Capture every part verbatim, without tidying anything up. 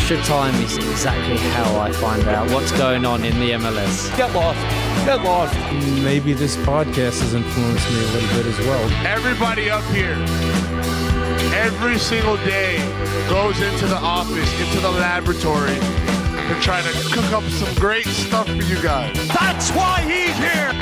Extra time is exactly how I find out what's going on in the M L S. Get lost. Get lost. Maybe this podcast has influenced me a little bit as well. Everybody up here, every single day, goes into the office, into the laboratory, to try to cook up some great stuff for you guys. That's why he's here.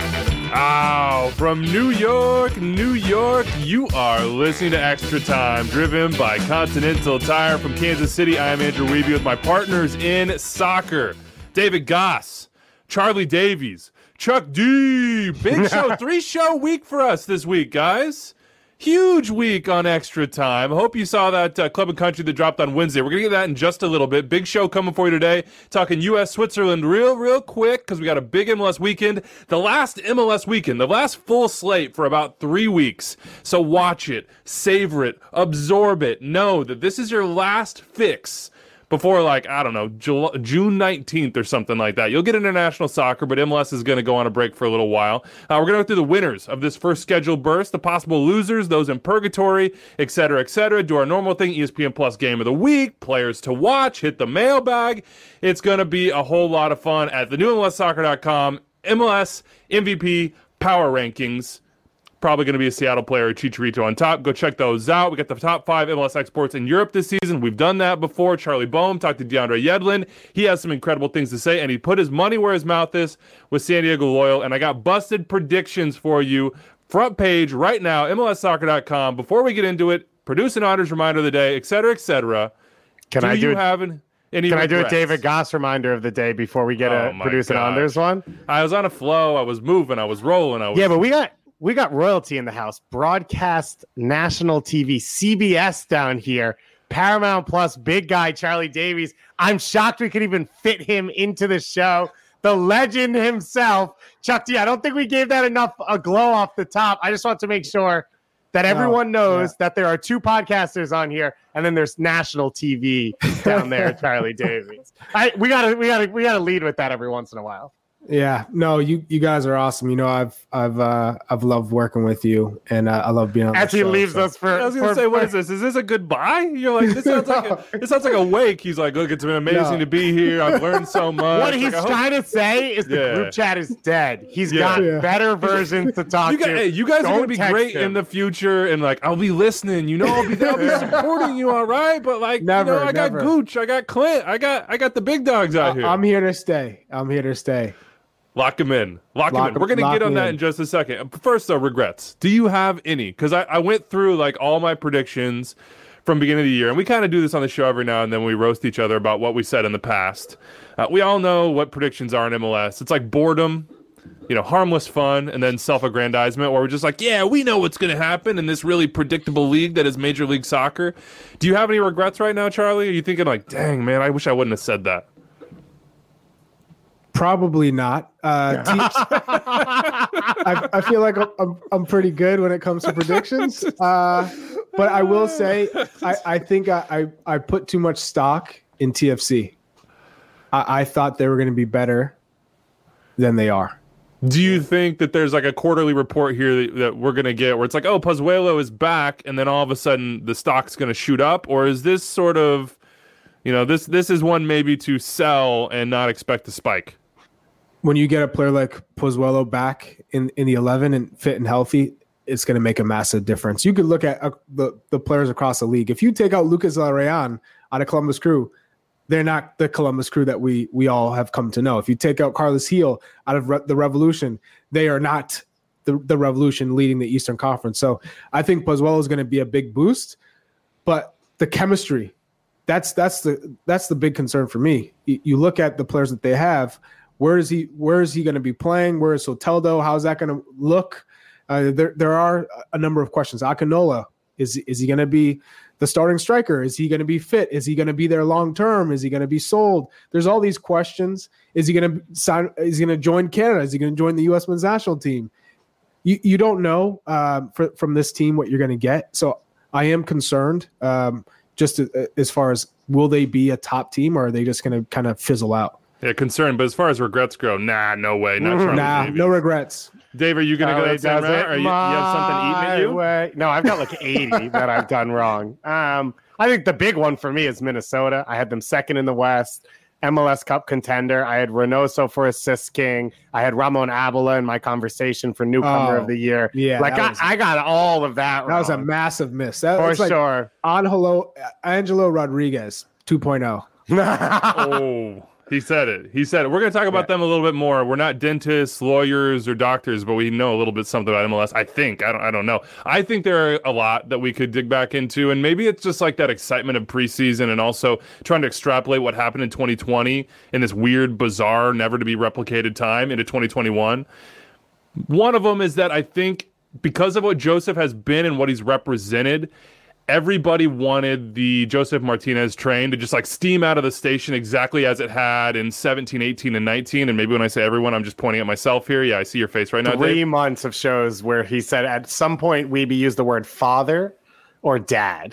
Ow, from New York, New York, you are listening to Extra Time, driven by Continental Tire. From Kansas City, I am Andrew Wiebe with my partners in soccer, David Goss, Charlie Davies, Chuck D. Big show, three show week for us this week, guys. Huge week on Extra Time. I hope you saw that uh, Club and Country that dropped on Wednesday. We're going to get that in just a little bit. Big show coming for you today. Talking U S Switzerland real, real quick because we got a big M L S weekend. The last M L S weekend, the last full slate for about three weeks. So watch it, savor it, absorb it. Know that this is your last fix before, like, I don't know, July, June nineteenth or something like that. You'll get international soccer, but M L S is going to go on a break for a little while. Uh, we're going to go through the winners of this first scheduled burst, the possible losers, those in purgatory, et cetera, et cetera. Do our normal thing, E S P N Plus Game of the Week, players to watch, hit the mailbag. It's going to be a whole lot of fun at the new M L S soccer dot com, M L S M V P Power Rankings. Probably going to be a Seattle player, Chicharito on top. Go check those out. We got the top five M L S exports in Europe this season. We've done that before. Charlie Boehm talked to DeAndre Yedlin. He has some incredible things to say, and he put his money where his mouth is with San Diego Loyal. And I got busted predictions for you. Front page right now, M L S soccer dot com. Before we get into it, produce an honors reminder of the day, et cetera, et cetera. Can do I do you it? have an, any Can regrets? I do a David Goss reminder of the day before we get Oh a my produce an gosh. honors one? I was on a flow. I was moving. I was rolling. I was Yeah, but we got we got royalty in the house. Broadcast national T V, C B S down here, Paramount Plus, big guy Charlie Davies. I'm shocked we could even fit him into the show. The legend himself, Chuck D. I don't think we gave that enough a glow off the top. I just want to make sure that everyone knows yeah. that there are two podcasters on here, and then there's national T V down there, Charlie Davies. I we gotta we gotta we gotta lead with that every once in a while. Yeah, no, you you guys are awesome. You know, I've I've uh, I've loved working with you, and uh, I love being on the As he show, leaves so. us for, I was gonna for, say, what for- is this? Is this a goodbye? You're like, this sounds like a, this sounds like a wake. He's like, look, it's been amazing No. to be here. I've learned so much. What Like, he's I hope- trying to say is the Yeah. group chat is dead. He's Yeah. got Yeah. better versions to talk You guys, to. hey, you guys are Don't gonna be text great him. in the future, and like, I'll be listening. You know, I'll be, I'll be supporting you, all right. But like, Never, you know, I got never. Gooch, I got Clint, I got, I got the big dogs out here. I'm here to stay. I'm here to stay. Lock him in. Lock, Lock him in. We're going to lock get on me that in. in just a second. First, though, regrets. Do you have any? Because I, I went through like all my predictions from beginning of the year, and we kind of do this on the show every now and then. We roast each other about what we said in the past. Uh, we all know what predictions are in M L S. It's like boredom, you know, harmless fun, and then self-aggrandizement, where we're just like, yeah, we know what's going to happen in this really predictable league that is Major League Soccer. Do you have any regrets right now, Charlie? Are you thinking like, dang, man, I wish I wouldn't have said that? Probably not. Uh, teams, I, I feel like I'm, I'm I'm pretty good when it comes to predictions. Uh, but I will say, I, I think I, I, I put too much stock in T F C. I, I thought they were going to be better than they are. Do you think that there's like a quarterly report here that, that we're going to get where it's like, oh, Pozuelo is back, and then all of a sudden the stock's going to shoot up? Or is this sort of, you know, this this is one maybe to sell and not expect to spike? When you get a player like Pozuelo back in, in the eleven and fit and healthy, it's going to make a massive difference. You could look at uh, the, the players across the league. If you take out Lucas Larrayan out of Columbus Crew, they're not the Columbus Crew that we we all have come to know. If you take out Carlos Heel out of Re- the Revolution, they are not the, the Revolution leading the Eastern Conference. So I think Pozuelo is going to be a big boost, but the chemistry, that's that's the that's the big concern for me. You, you look at the players that they have. Where is he? Where is he going to be playing? Where is Soteldo? How's that going to look? Uh, there, there are a number of questions. Akinola, is is he going to be the starting striker? Is he going to be fit? Is he going to be there long term? Is he going to be sold? There's all these questions. Is he going to sign? Is he going to join Canada? Is he going to join the U S men's national team? You you don't know um, for, from this team what you're going to get. So I am concerned. Um, just as far as will they be a top team, or are they just going to kind of fizzle out? Yeah, concerned. But as far as regrets go, nah, no way. Not Charlie Nah, Davies. no regrets. Dave, are you going to go that same route? Or you, you have something eating at you? Way. No, I've got like eighty that I've done wrong. Um, I think the big one for me is Minnesota. I had them second in the West. M L S Cup contender. I had Reynoso for assist king. I had Ramon Abela in my conversation for newcomer Oh, of the year. yeah, like that I, was- I got all of that. That was a wrong, massive miss. That for was like sure. Angelo Angelo Rodriguez two point oh. Oh, he said it. He said it. We're going to talk about Yeah. them a little bit more. We're not dentists, lawyers, or doctors, but we know a little bit something about M L S. I think. I don't. I don't know. I think there are a lot that we could dig back into, and maybe it's just like that excitement of preseason, and also trying to extrapolate what happened in twenty twenty in this weird, bizarre, never to be replicated time into twenty twenty-one. One of them is that I think because of what Josef has been and what he's represented, everybody wanted the Josef Martinez train to just like steam out of the station exactly as it had in seventeen, eighteen, and nineteen. And maybe when I say everyone, I'm just pointing at myself here. Yeah, I see your face right now, Three Dave. months of shows where he said at some point Weeby used the word father or dad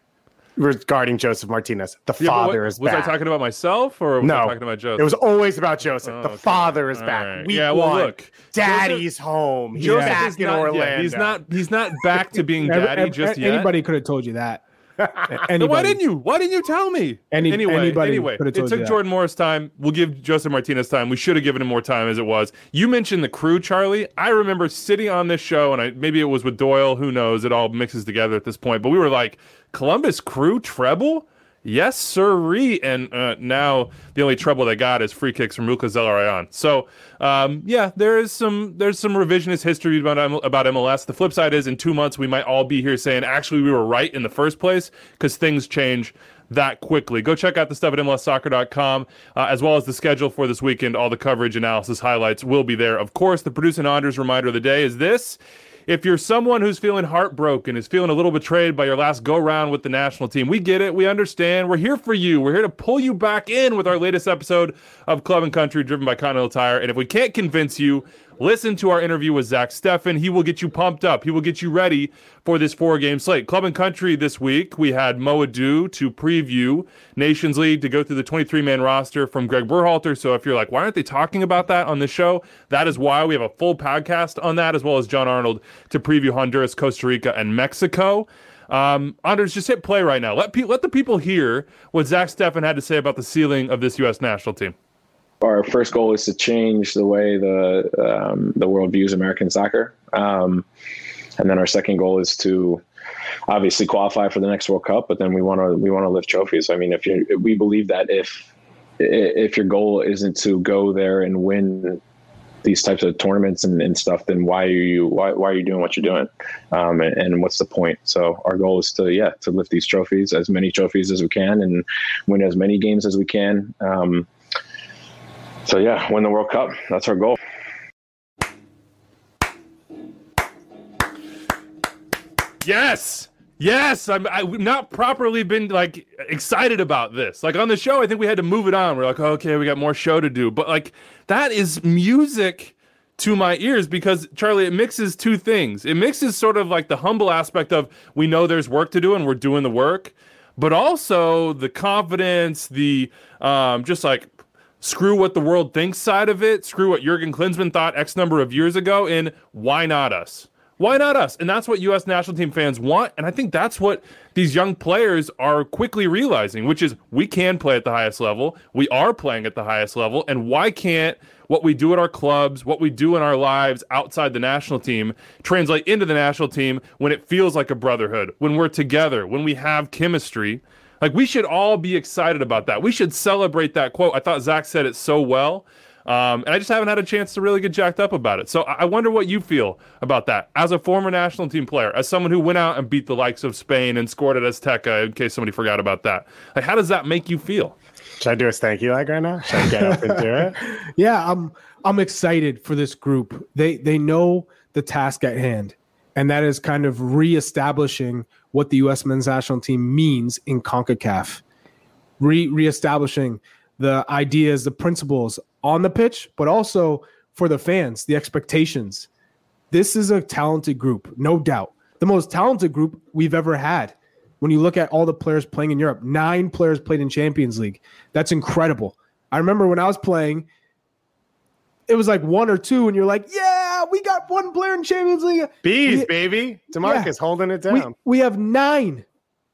regarding Josef Martinez. The Yeah, but what- father is was back. I talking about myself or was no, I talking about Josef? It was always about Joseph. Oh, the okay. father is All back. right. Week Yeah, well, one. look, Daddy's home. He's Josef back is in not, Orlando. yeah, he's not. He's not back to being Ev- daddy ev- just yet. Anybody could have told you that. Then Anybody. why didn't you? Why didn't you tell me? Any- anyway, anybody anyway, could have it told you took that. Jordan Morris time. We'll give Josef Martinez time. We should have given him more time as it was. You mentioned the crew, Charlie. I remember sitting on this show, and I, maybe it was with Doyle. Who knows? It all mixes together at this point. But we were like, Columbus Crew treble? Yes, sirree. And uh, now the only trouble they got is free kicks from Luka Zelarayan. So, um, yeah, there is some there's some revisionist history about, M- about M L S. The flip side is in two months we might all be here saying, actually, we were right in the first place because things change that quickly. Go check out the stuff at M L S soccer dot com, uh, as well as the schedule for this weekend. All the coverage, analysis, highlights will be there. Of course, the Produce and Anders reminder of the day is this. If you're someone who's feeling heartbroken, is feeling a little betrayed by your last go-round with the national team, we get it. We understand. We're here for you. We're here to pull you back in with our latest episode of Club and Country, driven by Continental Tire. And if we can't convince you, listen to our interview with Zach Steffen. He will get you pumped up. He will get you ready for this four-game slate. Club and Country this week, we had Mo Adu to preview Nations League, to go through the twenty-three man roster from Greg Berhalter. So if you're like, why aren't they talking about that on this show? That is why we have a full podcast on that, as well as John Arnold to preview Honduras, Costa Rica, and Mexico. Um, Anders, just hit play right now. Let, pe- let the people hear what Zach Steffen had to say about the ceiling of this U S national team. Our first goal is to change the way the um, the world views American soccer, um, and then our second goal is to obviously qualify for the next World Cup. But then we want to we want to lift trophies. I mean, if you we believe that if if your goal isn't to go there and win these types of tournaments and, and stuff, then why are you why why are you doing what you're doing? Um, and, and what's the point? So our goal is to yeah to lift these trophies, as many trophies as we can, and win as many games as we can. Um, So, yeah, win the World Cup. That's our goal. Yes. Yes. I'm, I've not properly been, like, excited about this. Like, on the show, I think we had to move it on. We're like, oh, okay, we got more show to do. But, like, that is music to my ears because, Charlie, it mixes two things. It mixes sort of, like, the humble aspect of we know there's work to do and we're doing the work, but also the confidence, the um, just, like, screw what the world thinks side of it, screw what Jurgen Klinsmann thought X number of years ago, and why not us? Why not us? And that's what U S national team fans want, and I think that's what these young players are quickly realizing, which is we can play at the highest level, we are playing at the highest level, and why can't what we do at our clubs, what we do in our lives outside the national team, translate into the national team when it feels like a brotherhood, when we're together, when we have chemistry. Like, we should all be excited about that. We should celebrate that quote. I thought Zach said it so well, um, and I just haven't had a chance to really get jacked up about it. So I wonder what you feel about that as a former national team player, as someone who went out and beat the likes of Spain and scored at Azteca, in case somebody forgot about that. Like, how does that make you feel? Should I do a stanky leg right now? Should I get up and do it? Yeah, I'm I'm excited for this group. They they know the task at hand, and that is kind of reestablishing what the U S men's national team means in CONCACAF. Re reestablishing the ideas, the principles on the pitch, but also for the fans, the expectations. This is a talented group, no doubt. The most talented group we've ever had. When you look at all the players playing in Europe, nine players played in Champions League. That's incredible. I remember when I was playing, it was like one or two, and you're like, yeah, we got one player in Champions League. Bees, we, baby. DeMarcus yeah, holding it we, down. we have nine.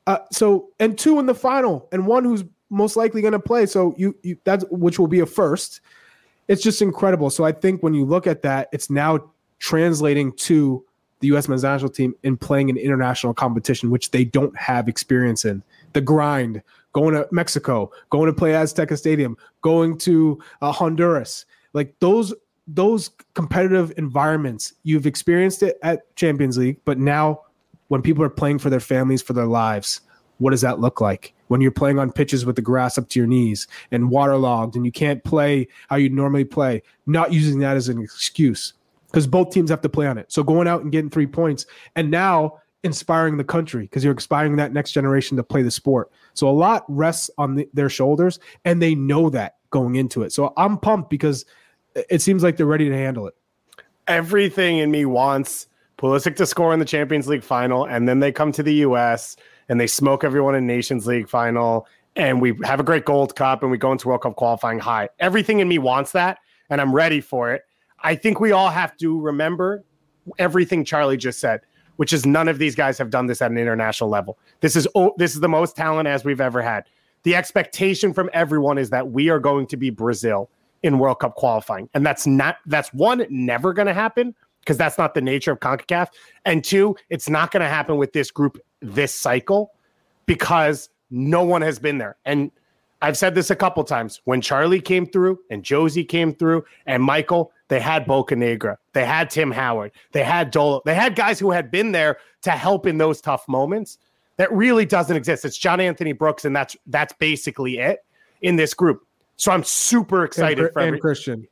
Uh, so and two in the final, and one who's most likely going to play. So you, you that's which will be a first. It's just incredible. So I think when you look at that, it's now translating to the U S men's national team in playing an international competition, which they don't have experience in. The grind, going to Mexico, going to play Azteca Stadium, going to uh, Honduras, like those those competitive environments. You've experienced it at Champions League, but now when people are playing for their families, for their lives, what does that look like? When you're playing on pitches with the grass up to your knees and waterlogged and you can't play how you normally play, not using that as an excuse because both teams have to play on it. So going out and getting three points and now inspiring the country because you're inspiring that next generation to play the sport. So a lot rests on the, their shoulders and they know that going into it. So I'm pumped because it seems like they're ready to handle it. Everything in me wants Pulisic to score in the Champions League final, and then they come to the U S and they smoke everyone in Nations League final, and we have a great Gold Cup, and we go into World Cup qualifying high. Everything in me wants that, and I'm ready for it. I think we all have to remember everything Charlie just said, which is none of these guys have done this at an international level. This is oh, this is the most talent as we've ever had. The expectation from everyone is that we are going to be Brazil in World Cup qualifying, and that's not that's one never going to happen. Because that's not the nature of CONCACAF. And two, it's not going to happen with this group this cycle because no one has been there. And I've said this a couple times. When Charlie came through and Josie came through and Michael, they had Bocanegra. They had Tim Howard. They had Dolo. They had guys who had been there to help in those tough moments. That really doesn't exist. It's John Anthony Brooks, and that's that's basically it in this group. So I'm super excited and, for every- and Christian.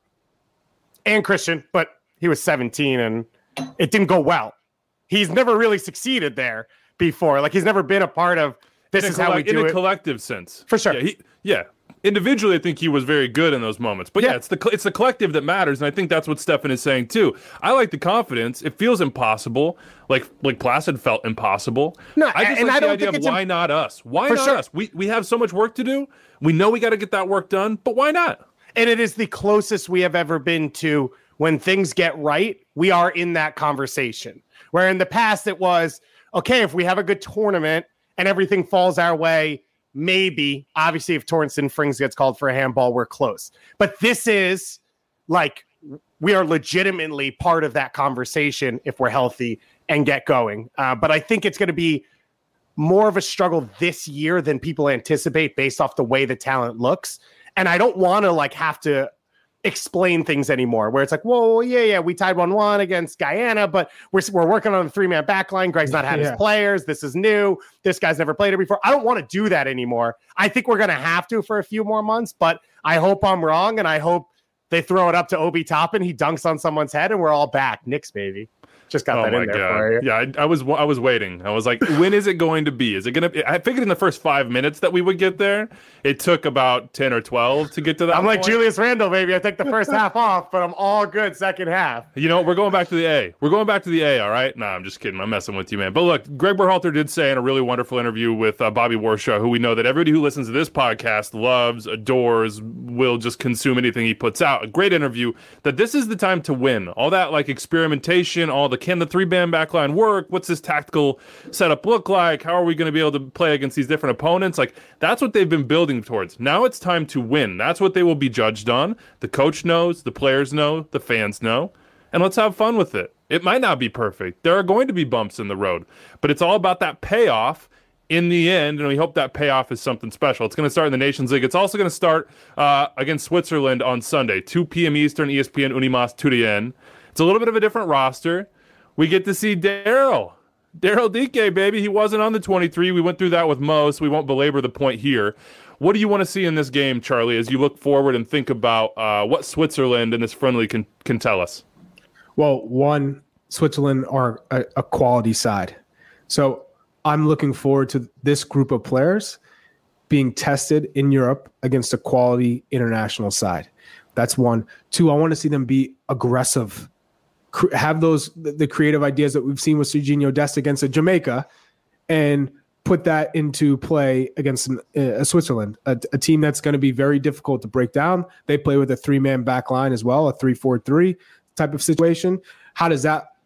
And Christian, but he was seventeen and it didn't go well. He's never really succeeded there before. Like he's never been a part of this in is a how we in do a it. collective sense. For sure. Yeah, he, yeah. Individually, I think he was very good in those moments. But yeah, Yeah. it's the it's the collective that matters, and I think that's what Stefan is saying too. I like the confidence. It feels impossible, like like Placid felt impossible. No, I just and like I the don't idea think of it's why im- not us? Why For not sure. us? We we have so much work to do. We know we got to get that work done, but why not? And it is the closest we have ever been to when things get right, we are in that conversation. Where in the past it was, okay, if we have a good tournament and everything falls our way, maybe, obviously if Torrenston Frings gets called for a handball, we're close. But this is like, we are legitimately part of that conversation if we're healthy and get going. Uh, but I think it's going to be more of a struggle this year than people anticipate based off the way the talent looks. And I don't want to like have to explain things anymore where it's like, whoa, yeah, yeah, we tied one one against Guyana, but we're we're working on a three-man back line. Greg's not had Yeah. his players. This is new. This guy's never played it before. I don't want to do that anymore. I think we're going to have to for a few more months, but I hope I'm wrong, and I hope they throw it up to Obi Toppin. He dunks on someone's head, and we're all back. Knicks, baby. Just got Oh that my in there god! for you. Yeah, I, I was I was waiting. I was like, when is it going to be? Is it going to? I figured in the first five minutes that we would get there. It took about ten or twelve to get to that. I'm like point. Julius Randle, baby. I take the first half off, but I'm all good second half. You know, we're going back to the A. We're going back to the A, all right? Nah, I'm just kidding. I'm messing with you, man. But look, Greg Berhalter did say in a really wonderful interview with uh, Bobby Warshaw, who we know that everybody who listens to this podcast loves, adores, will just consume anything he puts out. A great interview, that this is the time to win. All that, like, experimentation, all the can the three-band backline work? What's this tactical setup look like? How are we going to be able to play against these different opponents? Like, that's what they've been building towards. Now it's time to win. That's what they will be judged on. The coach knows, the players know, the fans know, and let's have fun with it. It might not be perfect. There are going to be bumps in the road, but it's all about that payoff in the end, and we hope that payoff is something special. It's going to start in the Nations League. It's also going to start uh, against Switzerland on Sunday, two p.m. Eastern, E S P N Unimas Turien. It's a little bit of a different roster. We get to see Daryl. Daryl Dike, baby. He wasn't on the twenty-three. We went through that with Mo, so we won't belabor the point here. What do you want to see in this game, Charlie, as you look forward and think about uh, what Switzerland in this friendly can, can tell us? Well, one, Switzerland are a, a quality side. So I'm looking forward to this group of players being tested in Europe against a quality international side. That's one. Two, I want to see them be aggressive, cr- have those the, the creative ideas that we've seen with Serginho Dest against a Jamaica, and put that into play against an, uh, a Switzerland, a, a team that's going to be very difficult to break down. They play with a three-man back line as well, a three four three type of situation. How does that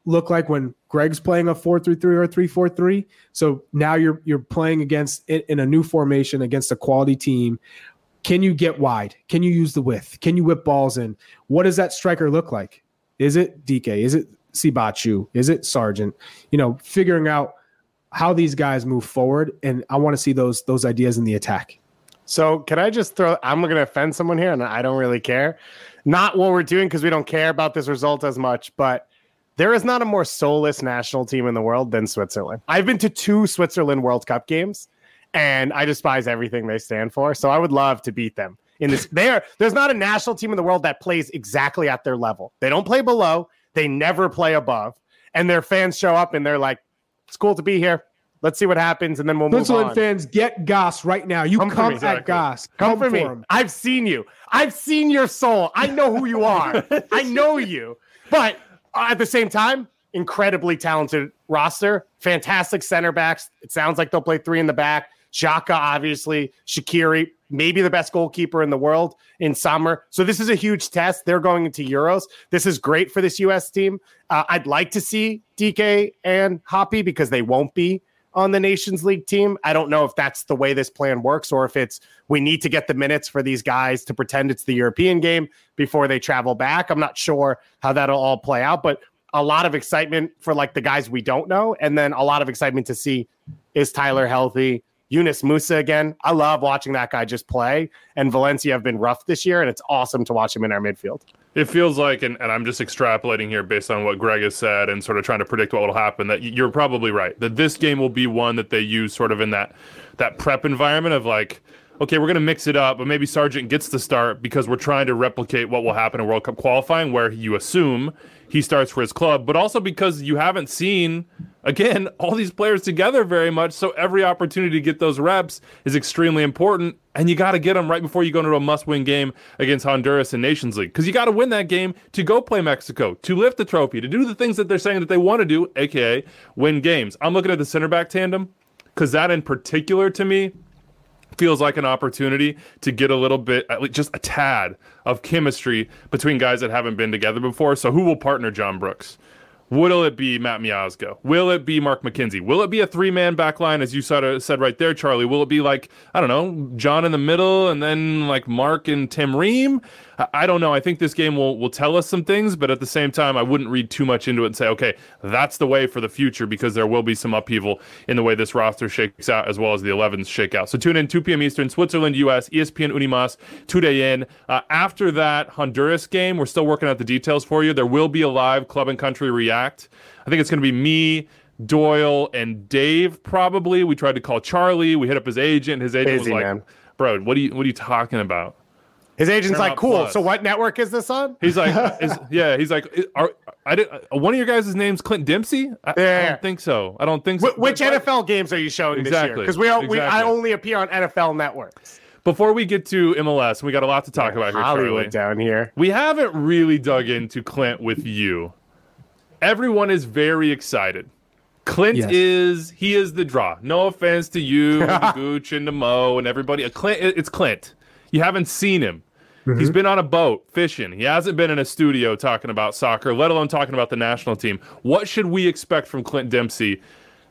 look like when Greg's playing a four three three or a three four three? So now you're you're playing against in, in a new formation against a quality team. Can you get wide? Can you use the width? Can you whip balls in? What does that striker look like? Is it D K? Is it Sibachu? Is it Sargent? You know, figuring out how these guys move forward, and I want to see those those ideas in the attack. So can I just throw, I'm going to offend someone here, and I don't really care. Not what we're doing because we don't care about this result as much, but there is not a more soulless national team in the world than Switzerland. I've been to two Switzerland World Cup games, and I despise everything they stand for. So I would love to beat them in this. There, there's not a national team in the world that plays exactly at their level. They don't play below. They never play above. And their fans show up and they're like, it's cool to be here. Let's see what happens, and then we'll move on. Switzerland fans, get Goss right now. You come, come at Goss. Come, come for, for me. Him. I've seen you. I've seen your soul. I know who you are. I know you. But at the same time, incredibly talented roster, fantastic center backs. It sounds like they'll play three in the back. Xhaka, obviously, Shaqiri, maybe the best goalkeeper in the world in summer. So this is a huge test. They're going into Euros. This is great for this U S team. Uh, I'd like to see D K and Hoppy because they won't be on the Nations League team. I don't know if that's the way this plan works or if it's we need to get the minutes for these guys to pretend it's the European game before they travel back. I'm not sure how that'll all play out, but a lot of excitement for like the guys we don't know. And then a lot of excitement to see, is Tyler healthy? Yunus Musa again. I love watching that guy just play. And Valencia have been rough this year, and it's awesome to watch him in our midfield. It feels like, and, and I'm just extrapolating here based on what Greg has said and sort of trying to predict what will happen, that you're probably right, that this game will be one that they use sort of in that that prep environment of like, okay, we're going to mix it up, but maybe Sargent gets the start because we're trying to replicate what will happen in World Cup qualifying where you assume he starts for his club, but also because you haven't seen, again, all these players together very much, so every opportunity to get those reps is extremely important, and you got to get them right before you go into a must-win game against Honduras in Nations League, because you got to win that game to go play Mexico, to lift the trophy, to do the things that they're saying that they want to do, aka win games. I'm looking at the center-back tandem, because that in particular, to me, feels like an opportunity to get a little bit, at least just a tad of chemistry between guys that haven't been together before. So who will partner John Brooks? Will it be Matt Miazga? Will it be Mark McKenzie? Will it be a three-man back line, as you said right there, Charlie? Will it be like, I don't know, John in the middle and then like Mark and Tim Ream? I don't know. I think this game will, will tell us some things, but at the same time, I wouldn't read too much into it and say, okay, that's the way for the future, because there will be some upheaval in the way this roster shakes out as well as the elevens shake out. So tune in two p.m. Eastern, Switzerland, U S, E S P N Unimas, today in. Uh, after that Honduras game, we're still working out the details for you. There will be a live Club and Country React. I think it's going to be me, Doyle, and Dave probably. We tried to call Charlie. We hit up his agent. His agent Busy, was like, man. bro, what are you, what are you talking about? His agent's Paramount like, cool. Plus. So what network is this on? He's like, is, yeah, he's like, are, I did, uh, one of your guys' name's Clint Dempsey? I, Yeah. I don't think so. I don't think so. Wh- which But- N F L games are you showing this Exactly. year? Because we, are, we I Exactly. only appear on N F L networks. Before we get to M L S, we got a lot to talk about here, Hollywood Charlie. down here. We haven't really dug into Clint with you. Everyone is very excited. Clint Yes. is, he is the draw. No offense to you, the Gooch, and the Mo, and everybody. Clint, it's Clint. You haven't seen him. Mm-hmm. He's been on a boat fishing. He hasn't been in a studio talking about soccer, let alone talking about the national team. What should we expect from Clint Dempsey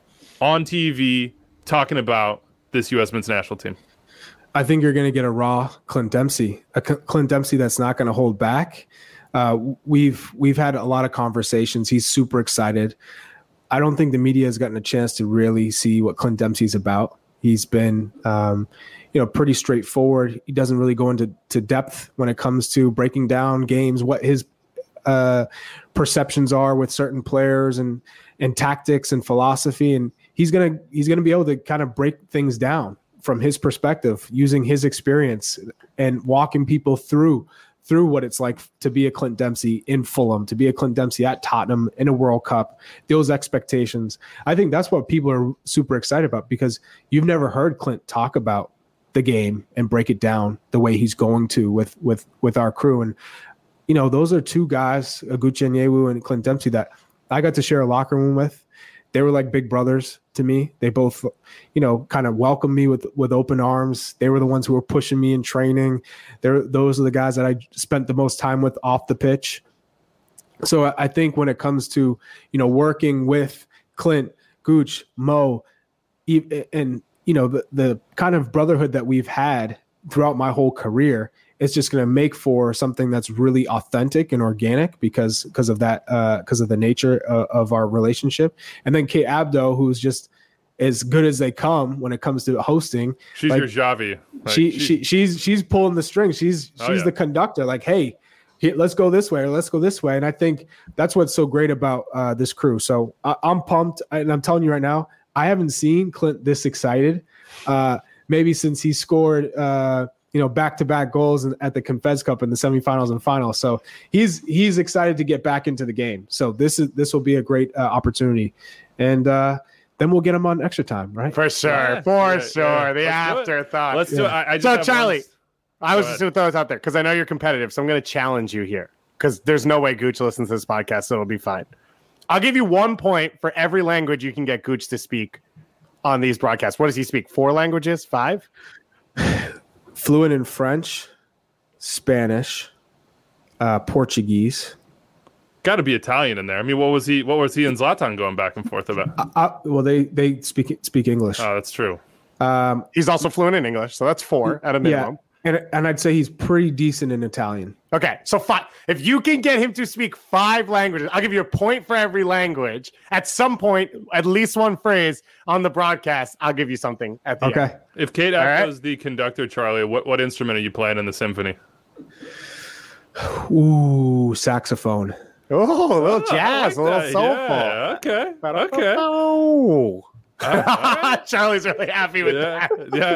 on T V talking about this U S men's national team? I think you're going to get a raw Clint Dempsey, a C- Clint Dempsey that's not going to hold back. Uh, we've we've had a lot of conversations. He's super excited. I don't think the media has gotten a chance to really see what Clint Dempsey's about. He's been, um, you know, pretty straightforward. He doesn't really go into to depth when it comes to breaking down games, what his uh, perceptions are with certain players and and tactics and philosophy. And he's gonna he's gonna be able to kind of break things down from his perspective, using his experience and walking people through through what it's like to be a Clint Dempsey in Fulham, to be a Clint Dempsey at Tottenham in a World Cup, those expectations. I think that's what people are super excited about, because you've never heard Clint talk about the game and break it down the way he's going to with with with our crew. And, you know, those are two guys, Oguchi Onyewu and Clint Dempsey, that I got to share a locker room with. They were like big brothers to me. They both, you know, kind of welcomed me with, with open arms. They were the ones who were pushing me in training. They're, those are the guys that I spent the most time with off the pitch. So I think when it comes to, you know, working with Clint, Gooch, Mo, and, you know, the, the kind of brotherhood that we've had throughout my whole career, it's just going to make for something that's really authentic and organic because because of that, because uh, of the nature of, of our relationship. And then Kate Abdo, who's just as good as they come when it comes to hosting. She's like, your Javi. Like, she, she she she's she's pulling the strings. She's she's oh, yeah. the conductor. Like, hey, here, let's go this way or let's go this way. And I think that's what's so great about uh, this crew. So I, I'm pumped, and I'm telling you right now, I haven't seen Clint this excited. Uh, maybe since he scored, uh, you know, back-to-back goals in, at the Confeds Cup in the semifinals and finals. So he's he's excited to get back into the game. So this is this will be a great uh, opportunity, and uh, then we'll get him on extra time, right? For sure, yeah, for yeah, sure. Yeah. The Let's afterthought. Let's do it. I, I just so have Charlie, one... I was Go just going to throw this out there because I know you're competitive. So I'm going to challenge you here because there's no way Gooch listens to this podcast, so it'll be fine. I'll give you one point for every language you can get Gooch to speak on these broadcasts. What does he speak? Four languages? Five? Fluent in French, Spanish, uh, Portuguese. Got to be Italian in there. I mean, what was he? What was he and Zlatan going back and forth about? Uh, uh, well, they they speak speak English. Oh, that's true. Um, He's also fluent in English, so that's four at a minimum. Yeah, and and I'd say he's pretty decent in Italian. Okay, so five. If you can get him to speak five languages, I'll give you a point for every language. At some point, at least one phrase on the broadcast, I'll give you something at the Okay. end. If Kate All right. was the conductor, Charlie, what, what instrument are you playing in the symphony? Ooh, saxophone. Oh, a little Oh, I jazz, like a little that. soulful. Yeah, okay. Okay. Oh. All right. Charlie's really happy with Yeah.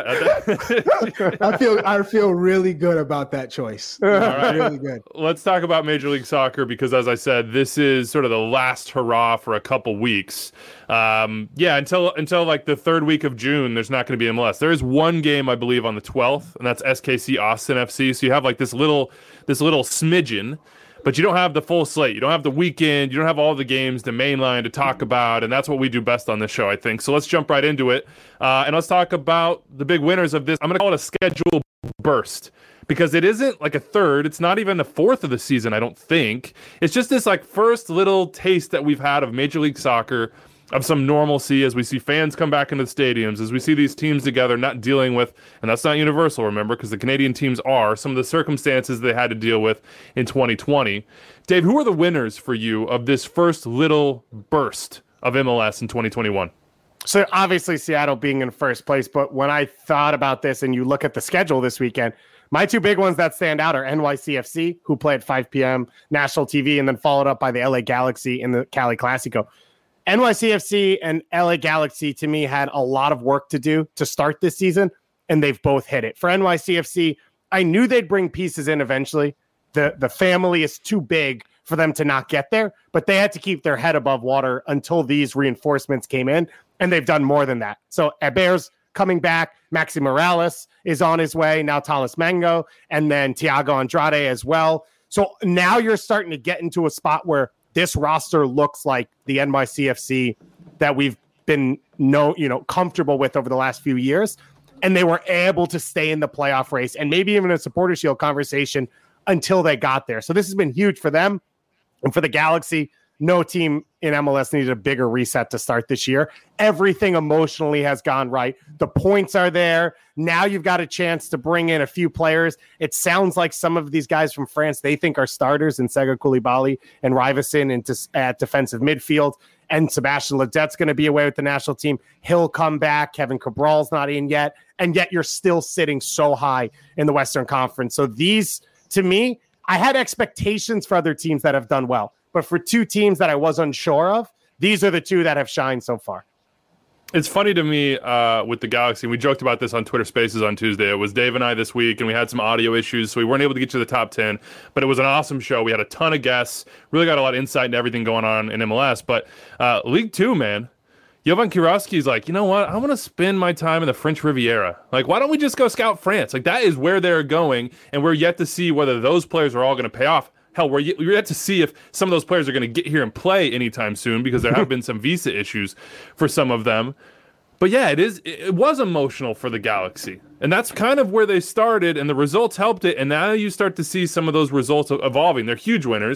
that. Yeah. I feel I feel really good about that choice. right. Really good. Let's talk about Major League Soccer because, as I said, this is sort of the last hurrah for a couple weeks. Um, yeah, until until like the third week of June, there's not going to be M L S. There is one game, I believe, on the twelfth, and that's S K C Austin F C. So you have like this little this little smidgen. But you don't have the full slate. You don't have the weekend. You don't have all the games, the main line to talk about. And that's what we do best on this show, I think. So let's jump right into it. Uh, and let's talk about the big winners of this. I'm going to call it a schedule burst because it isn't like a third. It's not even a fourth of the season, I don't think. It's just this like first little taste that we've had of Major League Soccer, of some normalcy as we see fans come back into the stadiums, as we see these teams together not dealing with, and that's not universal, remember, because the Canadian teams are, some of the circumstances they had to deal with in twenty twenty. Dave, who are the winners for you of this first little burst of M L S in twenty twenty-one? So obviously Seattle being in first place, but when I thought about this and you look at the schedule this weekend, my two big ones that stand out are N Y C F C, who play at five p.m. national T V, and then followed up by the L A Galaxy in the Cali Clasico. N Y C F C and L A Galaxy, to me, had a lot of work to do to start this season, and they've both hit it. For N Y C F C, I knew they'd bring pieces in eventually. The, the family is too big for them to not get there, but they had to keep their head above water until these reinforcements came in, and they've done more than that. So Hebert's coming back. Maxi Morales is on his way. Now Talis Mango, and then Thiago Andrade as well. So now you're starting to get into a spot where this roster looks like the N Y C F C that we've been no, you know, comfortable with over the last few years. And they were able to stay in the playoff race and maybe even a supporter shield conversation until they got there. So this has been huge for them. And for the Galaxy, no team in M L S needed a bigger reset to start this year. Everything emotionally has gone right. The points are there. Now you've got a chance to bring in a few players. It sounds like some of these guys from France, they think are starters in Sega Koulibaly and Rivason into, at defensive midfield. And Sebastian Ledet's going to be away with the national team. He'll come back. Kevin Cabral's not in yet. And yet you're still sitting so high in the Western Conference. So these, to me, I had expectations for other teams that have done well. But for two teams that I was unsure of, these are the two that have shined so far. It's funny to me uh, with the Galaxy. We joked about this on Twitter Spaces on Tuesday. It was Dave and I this week, and we had some audio issues, so we weren't able to get to the top ten. But it was an awesome show. We had a ton of guests. Really got a lot of insight into everything going on in M L S. But uh, League Two, man, Jovan Kirovski's like, you know what? I want to spend my time in the French Riviera. Like, why don't we just go scout France? Like, that is where they're going, and we're yet to see whether those players are all going to pay off. Hell, we're yet, we're yet to see if some of those players are going to get here and play anytime soon because there have been some visa issues for some of them. But yeah, it is. It was emotional for the Galaxy. And that's kind of where they started, and the results helped it. And now you start to see some of those results evolving. They're huge winners.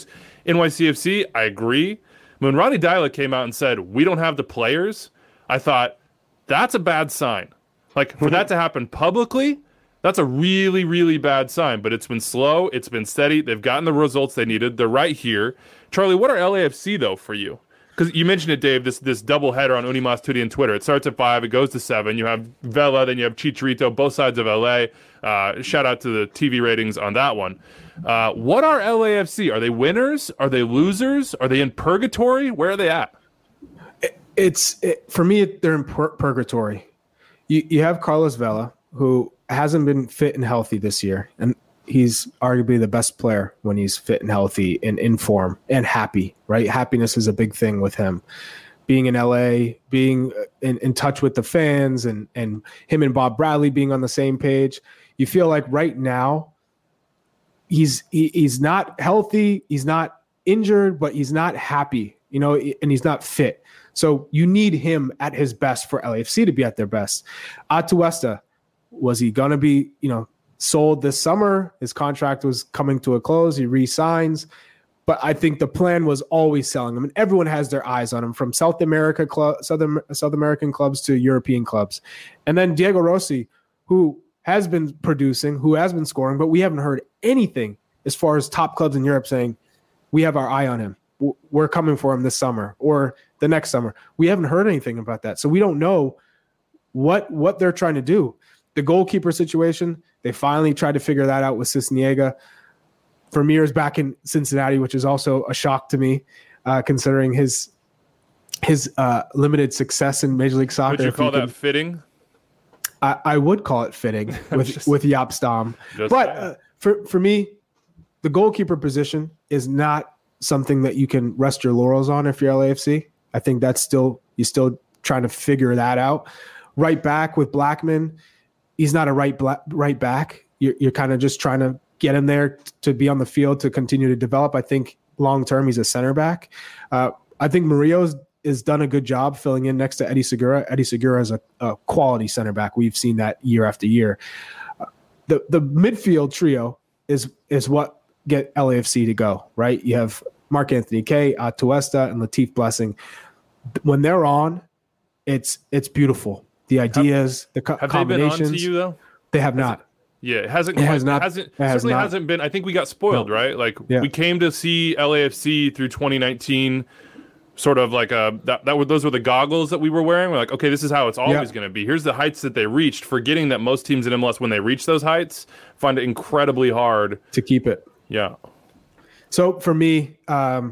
N Y C F C, I agree. When Ronnie Deila came out and said, we don't have the players, I thought, that's a bad sign. Like, for that to happen publicly, that's a really, really bad sign. But it's been slow. It's been steady. They've gotten the results they needed. They're right here. Charlie, what are L A F C, though, for you? Because you mentioned it, Dave, this this double header on Unimas Tutti and Twitter. It starts at five, it goes to seven. You have Vela, then you have Chicharito, both sides of L A. Uh, shout out to the T V ratings on that one. Uh, what are L A F C? Are they winners? Are they losers? Are they in purgatory? Where are they at? It's it, for me, they're in pur- purgatory. You you have Carlos Vela, who hasn't been fit and healthy this year, and he's arguably the best player when he's fit and healthy and in form and happy, right? Happiness is a big thing with him. Being in L A, being in, in touch with the fans, and and him and Bob Bradley being on the same page. You feel like right now he's he, he's not healthy, he's not injured, but he's not happy, you know, and he's not fit. So you need him at his best for L A F C to be at their best. Atuesta, was he going to be, you know, sold this summer? His contract was coming to a close. He re-signs. But I think the plan was always selling him. And everyone has their eyes on him, from South America club, Southern, South American clubs to European clubs. And then Diego Rossi, who has been producing, who has been scoring, but we haven't heard anything as far as top clubs in Europe saying, we have our eye on him. We're coming for him this summer or the next summer. We haven't heard anything about that. So we don't know what what they're trying to do. The goalkeeper situation, they finally tried to figure that out with Cisniega. Vermeer's back in Cincinnati, which is also a shock to me, uh, considering his his uh, limited success in Major League Soccer. Would you call that can, fitting? I, I would call it fitting with just, with Jaap Stam. But uh, for for me, the goalkeeper position is not something that you can rest your laurels on if you're L A F C. I think that's still you're still trying to figure that out. Right back with Blackman, he's not a right black, right back. You're, you're kind of just trying to get him there to be on the field to continue to develop. I think long term he's a center back. Uh, I think Murillo's has done a good job filling in next to Eddie Segura. Eddie Segura is a, a quality center back. We've seen that year after year. Uh, the the midfield trio is is what get L A F C to go, right? You have Mark Anthony Kaye, Atuesta, and Latif Blessing. When they're on, it's it's beautiful. The ideas, have, the co- have combinations. They been on to you though? They have has not. It, yeah, it hasn't. It quite, has not. It hasn't. It has certainly not. hasn't been. I think we got spoiled, no. right? Like yeah. we came to see L A F C through twenty nineteen. Sort of like a that, that were those were the goggles that we were wearing. We're like, okay, this is how it's always yeah. going to be. Here's the heights that they reached. Forgetting that most teams in M L S, when they reach those heights, find it incredibly hard to keep it. Yeah. So for me, um,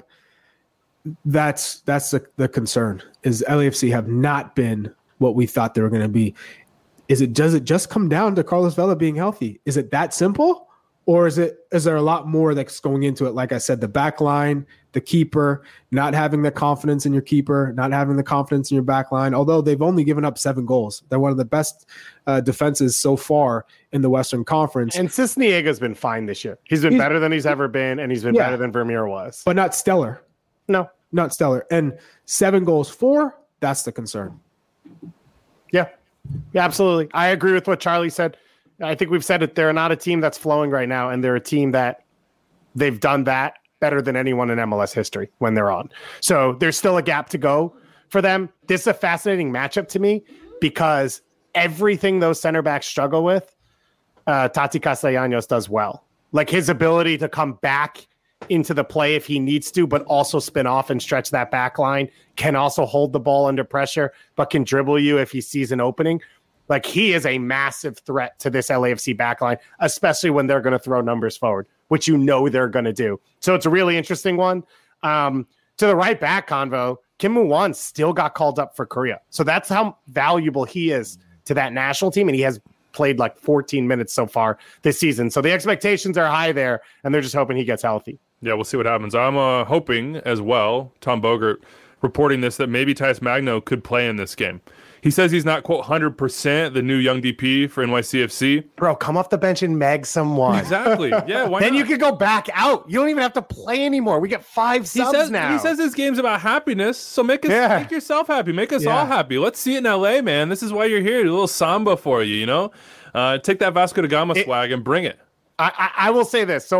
that's that's the, the concern is L A F C have not been what we thought they were going to be. Is it does it just come down to Carlos Vela being healthy? Is it that simple, or is it is there a lot more that's going into it? Like I said, the back line, the keeper, not having the confidence in your keeper, not having the confidence in your back line. Although they've only given up seven goals, they're one of the best uh, defenses so far in the Western Conference. And Cisniega's been fine this year. He's been he's, better than he's ever been, and he's been yeah, better than Vermeer was, but not stellar. No, not stellar. And seven goals for that's the concern. Yeah, yeah, absolutely. I agree with what Charlie said. I think we've said it. They're not a team that's flowing right now, and they're a team that they've done that better than anyone in M L S history when they're on. So there's still a gap to go for them. This is a fascinating matchup to me because everything those center backs struggle with, uh, Tati Castellanos does well. Like his ability to come back into the play if he needs to, but also spin off and stretch that back line, can also hold the ball under pressure, but can dribble you if he sees an opening. Like he is a massive threat to this L A F C backline, especially when they're going to throw numbers forward, which you know they're going to do. So it's a really interesting one. Um, to the right back convo, Kim Moo-won still got called up for Korea. So that's how valuable he is to that national team. And he has played like fourteen minutes so far this season. So the expectations are high there, and they're just hoping he gets healthy. Yeah, we'll see what happens. I'm uh, hoping as well, Tom Bogert reporting this, that maybe Titus Magno could play in this game. He says he's not, quote, one hundred percent the new young D P for N Y C F C. Bro, come off the bench and meg someone. Exactly. Yeah, why Then not? you could go back out. You don't even have to play anymore. We get five subs he says, now. He says this game's about happiness, so make us yeah. make yourself happy. Make us yeah. all happy. Let's see it in L A, man. This is why you're here. A little samba for you, you know? Uh, take that Vasco da Gama it, swag and bring it. I, I, I will say this. So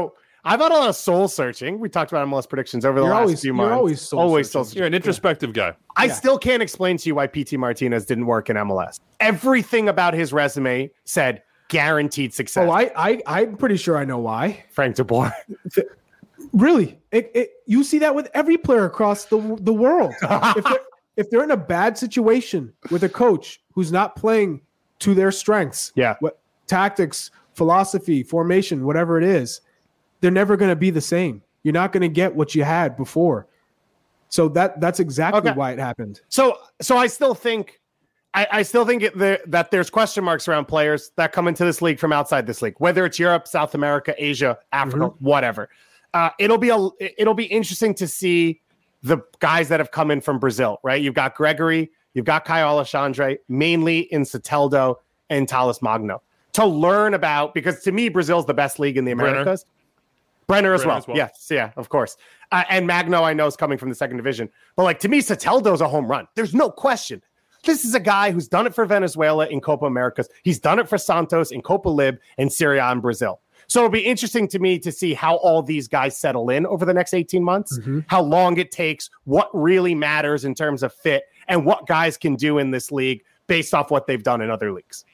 I've had a lot of soul searching. We talked about M L S predictions over the You're last always- few you're months. always soul always searching. soul searching. You're an introspective guy. I Yeah. still can't explain to you why P T Martinez didn't work in M L S. Everything about his resume said guaranteed success. Oh, I, I, I'm pretty sure I know why. Frank DeBoer. Really, it, it, you see that with every player across the the world. if, they're, if they're in a bad situation with a coach who's not playing to their strengths, Yeah. what tactics, philosophy, formation, whatever it is, they're never going to be the same. You're not going to get what you had before. So that that's exactly Okay. why it happened. So, so I still think, I, I still think it, there, that there's question marks around players that come into this league from outside this league, whether it's Europe, South America, Asia, Africa, whatever. Uh, it'll be a, it'll be interesting to see the guys that have come in from Brazil, right? You've got Gregory, you've got Caio Alexandre, mainly in Soteldo and Thales Magno, to learn about, because to me, Brazil's the best league in the Brenner. Americas. Brenner as, Brenner well. as well. Yes, yeah, of course. Uh, and Magno, I know, is coming from the second division. But like to me, Soteldo's a home run. There's no question. This is a guy who's done it for Venezuela in Copa Americas. He's done it for Santos in Copa Lib and Serie A in Brazil. So it'll be interesting to me to see how all these guys settle in over the next eighteen months, Mm-hmm. how long it takes, what really matters in terms of fit, and what guys can do in this league based off what they've done in other leagues.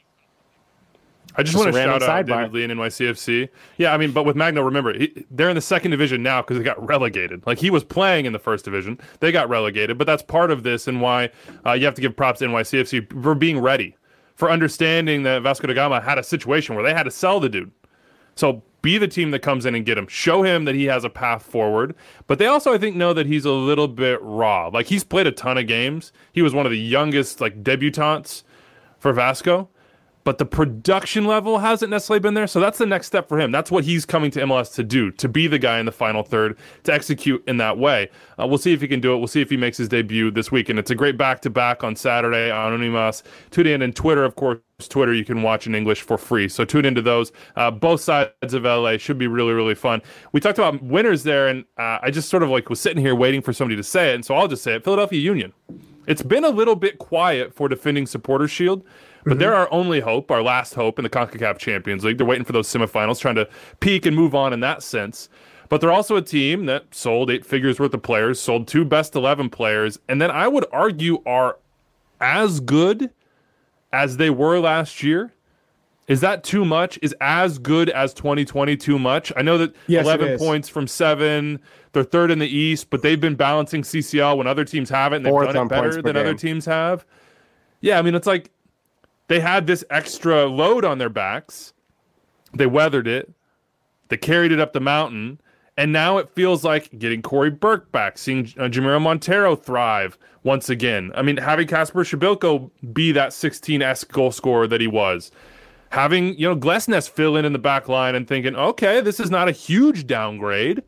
I just, Just want a to random shout out sidebar. David Lee and N Y C F C. Yeah, I mean, but with Magno, remember, he, they're in the second division now because they got relegated. Like, he was playing in the first division. They got relegated, but that's part of this and why uh, you have to give props to N Y C F C for being ready, for understanding that Vasco da Gama had a situation where they had to sell the dude. So be the team that comes in and get him. Show him that he has a path forward. But they also, I think, know that he's a little bit raw. Like, he's played a ton of games. He was one of the youngest, like, debutantes for Vasco. But the production level hasn't necessarily been there. So that's the next step for him. That's what he's coming to M L S to do, to be the guy in the final third, to execute in that way. Uh, we'll see if he can do it. We'll see if he makes his debut this week. And it's a great back-to-back on Saturday on Unimas. Tune in, and Twitter, of course, Twitter you can watch in English for free. So tune into those. Uh, both sides of L A should be really, really fun. We talked about winners there, and uh, I just sort of like was sitting here waiting for somebody to say it. And so I'll just say it. Philadelphia Union. It's been a little bit quiet for defending Supporters Shield. But they're our only hope, our last hope in the CONCACAF Champions League. They're waiting for those semifinals, trying to peak and move on in that sense. But they're also a team that sold eight figures worth of players, sold two best eleven players, and then I would argue are as good as they were last year. Is that too much? Is as good as twenty twenty too much? I know that Yes, it eleven is. points from seven. They're third in the East, but they've been balancing C C L when other teams haven't. And they've Fourth done on it better points per than other game. teams have. Yeah, I mean, it's like they had this extra load on their backs. They weathered it. They carried it up the mountain. And now it feels like getting Corey Burke back, seeing uh, Jamiro Montero thrive once again. I mean, having Kasper Shabilko be that sixteen-esque goal scorer that he was. Having, you know, Glesnes fill in in the back line and thinking, okay, this is not a huge downgrade.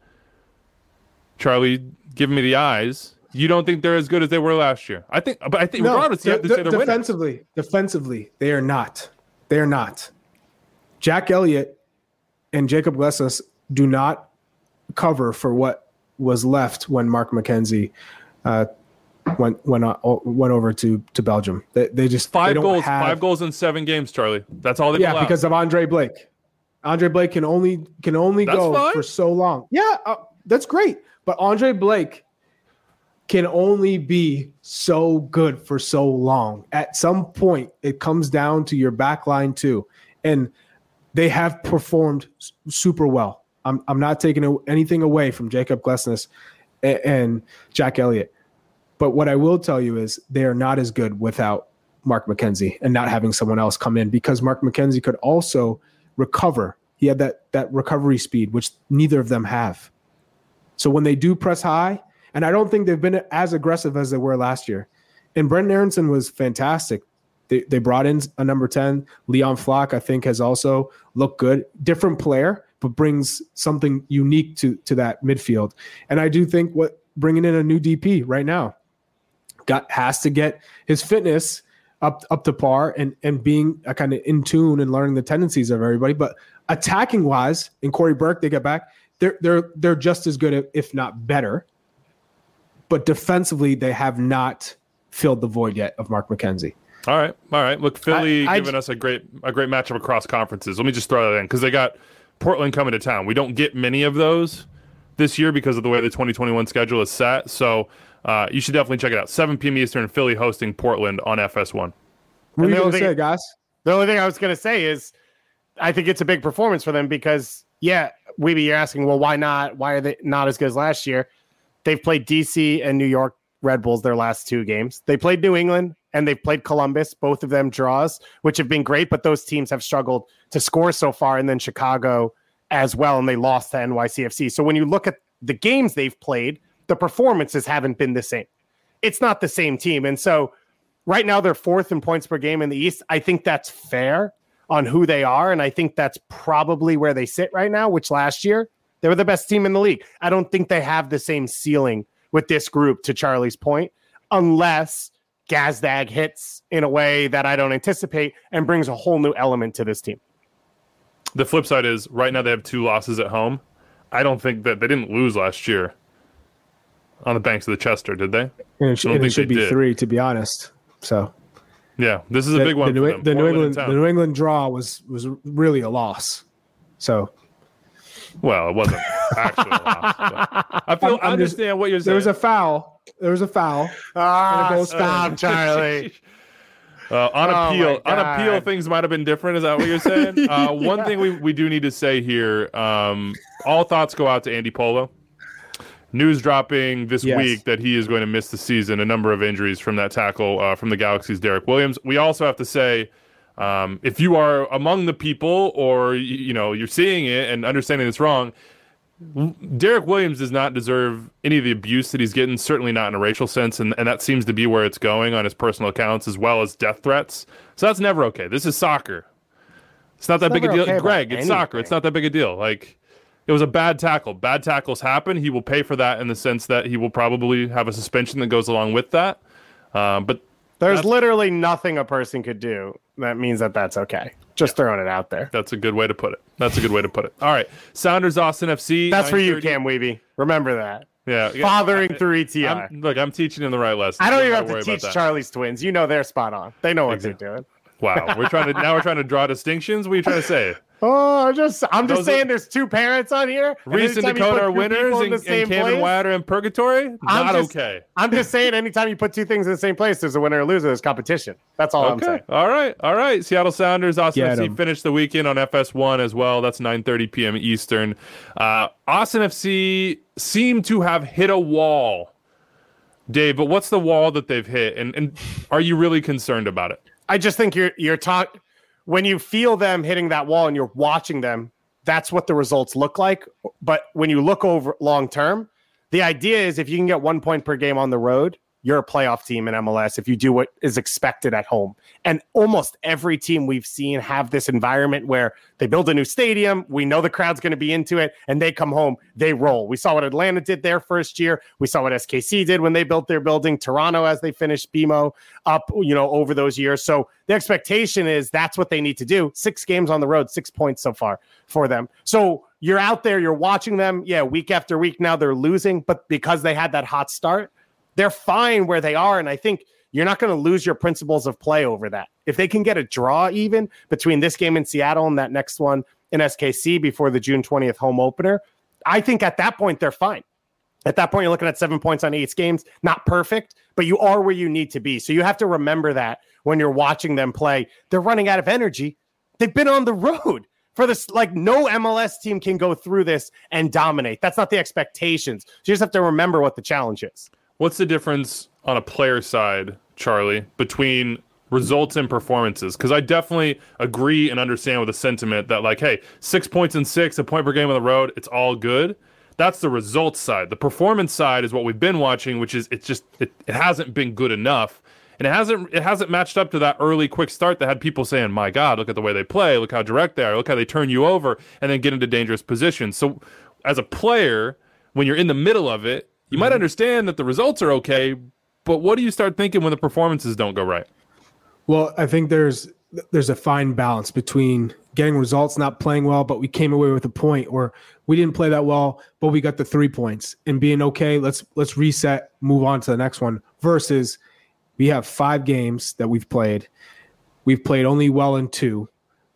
Charlie giving me the eyes. You don't think they're as good as they were last year? I think, but I think regardless, you have to de- say they're winners. defensively, defensively, they are not. They are not. Jack Elliott and Jacob Glesnes do not cover for what was left when Mark McKenzie uh, went went uh, went over to to Belgium. They, they just they Five don't goals, have- five goals in seven games, Charlie. That's all they've Yeah, allowed. because of Andre Blake. Andre Blake can only can only That's go fine. for so long. Yeah, uh, that's great. But Andre Blake can only be so good for so long. At some point, it comes down to your back line too. And they have performed s- super well. I'm I'm not taking a- anything away from Jacob Glesnes and, and Jack Elliott. But what I will tell you is they are not as good without Mark McKenzie and not having someone else come in, because Mark McKenzie could also recover. He had that that recovery speed, which neither of them have. So when they do press high, and I don't think they've been as aggressive as they were last year. And Brendan Aronson was fantastic. They they brought in a number ten. Leon Flock, I think, has also looked good. Different player, but brings something unique to, to that midfield. And I do think what bringing in a new D P right now got has to get his fitness up up to par and and being a kind of in tune and learning the tendencies of everybody. But attacking wise, in Corey Burke, they get back. They're they're they're just as good, if not better. But defensively, they have not filled the void yet of Mark McKenzie. All right, all right. Look, Philly I- I giving j- us a great a great matchup across conferences. Let me just throw that in because they got Portland coming to town. We don't get many of those this year because of the way the twenty twenty-one schedule is set. So uh, you should definitely check it out. seven p.m. Eastern, Philly hosting Portland on F S one. What are you the going to only say, thing- guys? The only thing I was going to say is I think it's a big performance for them because, yeah, Weeby, you're asking, well, why not? Why are they not as good as last year? They've played D C and New York Red Bulls their last two games. They played New England and they've played Columbus, both of them draws, which have been great, but those teams have struggled to score so far, and then Chicago as well, and they lost to N Y C F C. So when you look at the games they've played, the performances haven't been the same. It's not the same team. And so right now they're fourth in points per game in the East. I think that's fair on who they are, and I think that's probably where they sit right now, which last year they were the best team in the league. I don't think they have the same ceiling with this group, to Charlie's point, unless Gazdag hits in a way that I don't anticipate and brings a whole new element to this team. The flip side is right now they have two losses at home. I don't think that they didn't lose last year on the banks of the Chester, did they? And it, sh- I don't and it think should they be did. three, to be honest. So Yeah, this is a the, big one The for New, them. the New Portland England, in town. the New England draw was was really a loss. So Well, it wasn't actually a loss. But I feel I'm- I I'm just- understand what you're saying. there was a foul. There was a foul. Ah, And it goes stop, down. Charlie. Uh, on Oh appeal, my on God. appeal, things might have been different. Is that what you're saying? uh, one thing we, we do need to say here: um, all thoughts go out to Andy Polo. News dropping this Yes. week that he is going to miss the season. A number of injuries from that tackle uh, from the Galaxy's Derek Williams. We also have to say, um, if you are among the people, or y- you know you're seeing it and understanding it's wrong, Derek Williams does not deserve any of the abuse that he's getting, certainly not in a racial sense, and, and that seems to be where it's going on his personal accounts as well as death threats. So that's never okay. This is soccer. It's not that It's big a never deal. okay about Greg, it's soccer. anything. It's not that big a deal. Like, it was a bad tackle. Bad tackles happen. He will pay for that in the sense that he will probably have a suspension that goes along with that. Um, but There's That's- literally nothing a person could do that means that that's okay. Just throwing it out there. that's a good way to put it. That's a good way to put it. All right. Sounders, Austin F C. That's for you, nine thirty. Cam Weeby. Remember that. Yeah. yeah. Fathering I- through E T I. I'm, look, I'm teaching him the right lesson. I don't You even gotta have to worry about teach that. Charlie's twins. You know they're spot on. They know what Exactly. they're doing. Wow, we're trying to now we're trying to draw distinctions. What are you trying to say? Oh, I'm just I'm just Those saying are- there's two parents on here. and Reese and anytime you Dakota put are two winners, people in and, the and same Cam and place- Wyatt are in purgatory. I'm Not just- okay. I'm just saying anytime you put two things in the same place, there's a winner or loser. There's competition. That's all I'm Okay. saying. All right. All right. Seattle Sounders, Austin Get F C 'em. finished the weekend on F S one as well. That's nine thirty p.m. Eastern. Uh, Austin F C seem to have hit a wall, Dave. But what's the wall that they've hit, and and are you really concerned about it? I just think you're you're talking when you feel them hitting that wall and you're watching them, that's what the results look like. But when you look over long term, the idea is if you can get one point per game on the road, you're a playoff team in M L S if you do what is expected at home. And almost every team we've seen have this environment where they build a new stadium, we know the crowd's going to be into it, and they come home, they roll. We saw what Atlanta did their first year. We saw what S K C did when they built their building, Toronto as they finished B M O up, you know, over those years. So the expectation is that's what they need to do. Six games on the road, six points so far for them. So you're out there, you're watching them. Yeah, week after week now they're losing, but because they had that hot start, they're fine where they are. And I think you're not going to lose your principles of play over that. If they can get a draw even between this game in Seattle and that next one in S K C before the June twentieth home opener, I think at that point they're fine. At that point, you're looking at seven points on eight games. Not perfect, but you are where you need to be. So you have to remember that when you're watching them play. They're running out of energy. They've been on the road for this. Like, no M L S team can go through this and dominate. That's not the expectations. So you just have to remember what the challenge is. What's the difference on a player side, Charlie, between results and performances? Because I definitely agree and understand with the sentiment that, like, hey, six points and six, a point per game on the road, it's all good. That's the results side. The performance side is what we've been watching, which is it's just it, it hasn't been good enough, and it hasn't it hasn't matched up to that early quick start that had people saying, "My God, look at the way they play, look how direct they are, look how they turn you over, and then get into dangerous positions." So, as a player, when you're in the middle of it, you might understand that the results are okay, but what do you start thinking when the performances don't go right? Well, I think there's there's a fine balance between getting results, not playing well, but we came away with a point, or we didn't play that well, but we got the three points, and being okay, let's let's reset, move on to the next one, versus we have five games that we've played. We've played only well in two.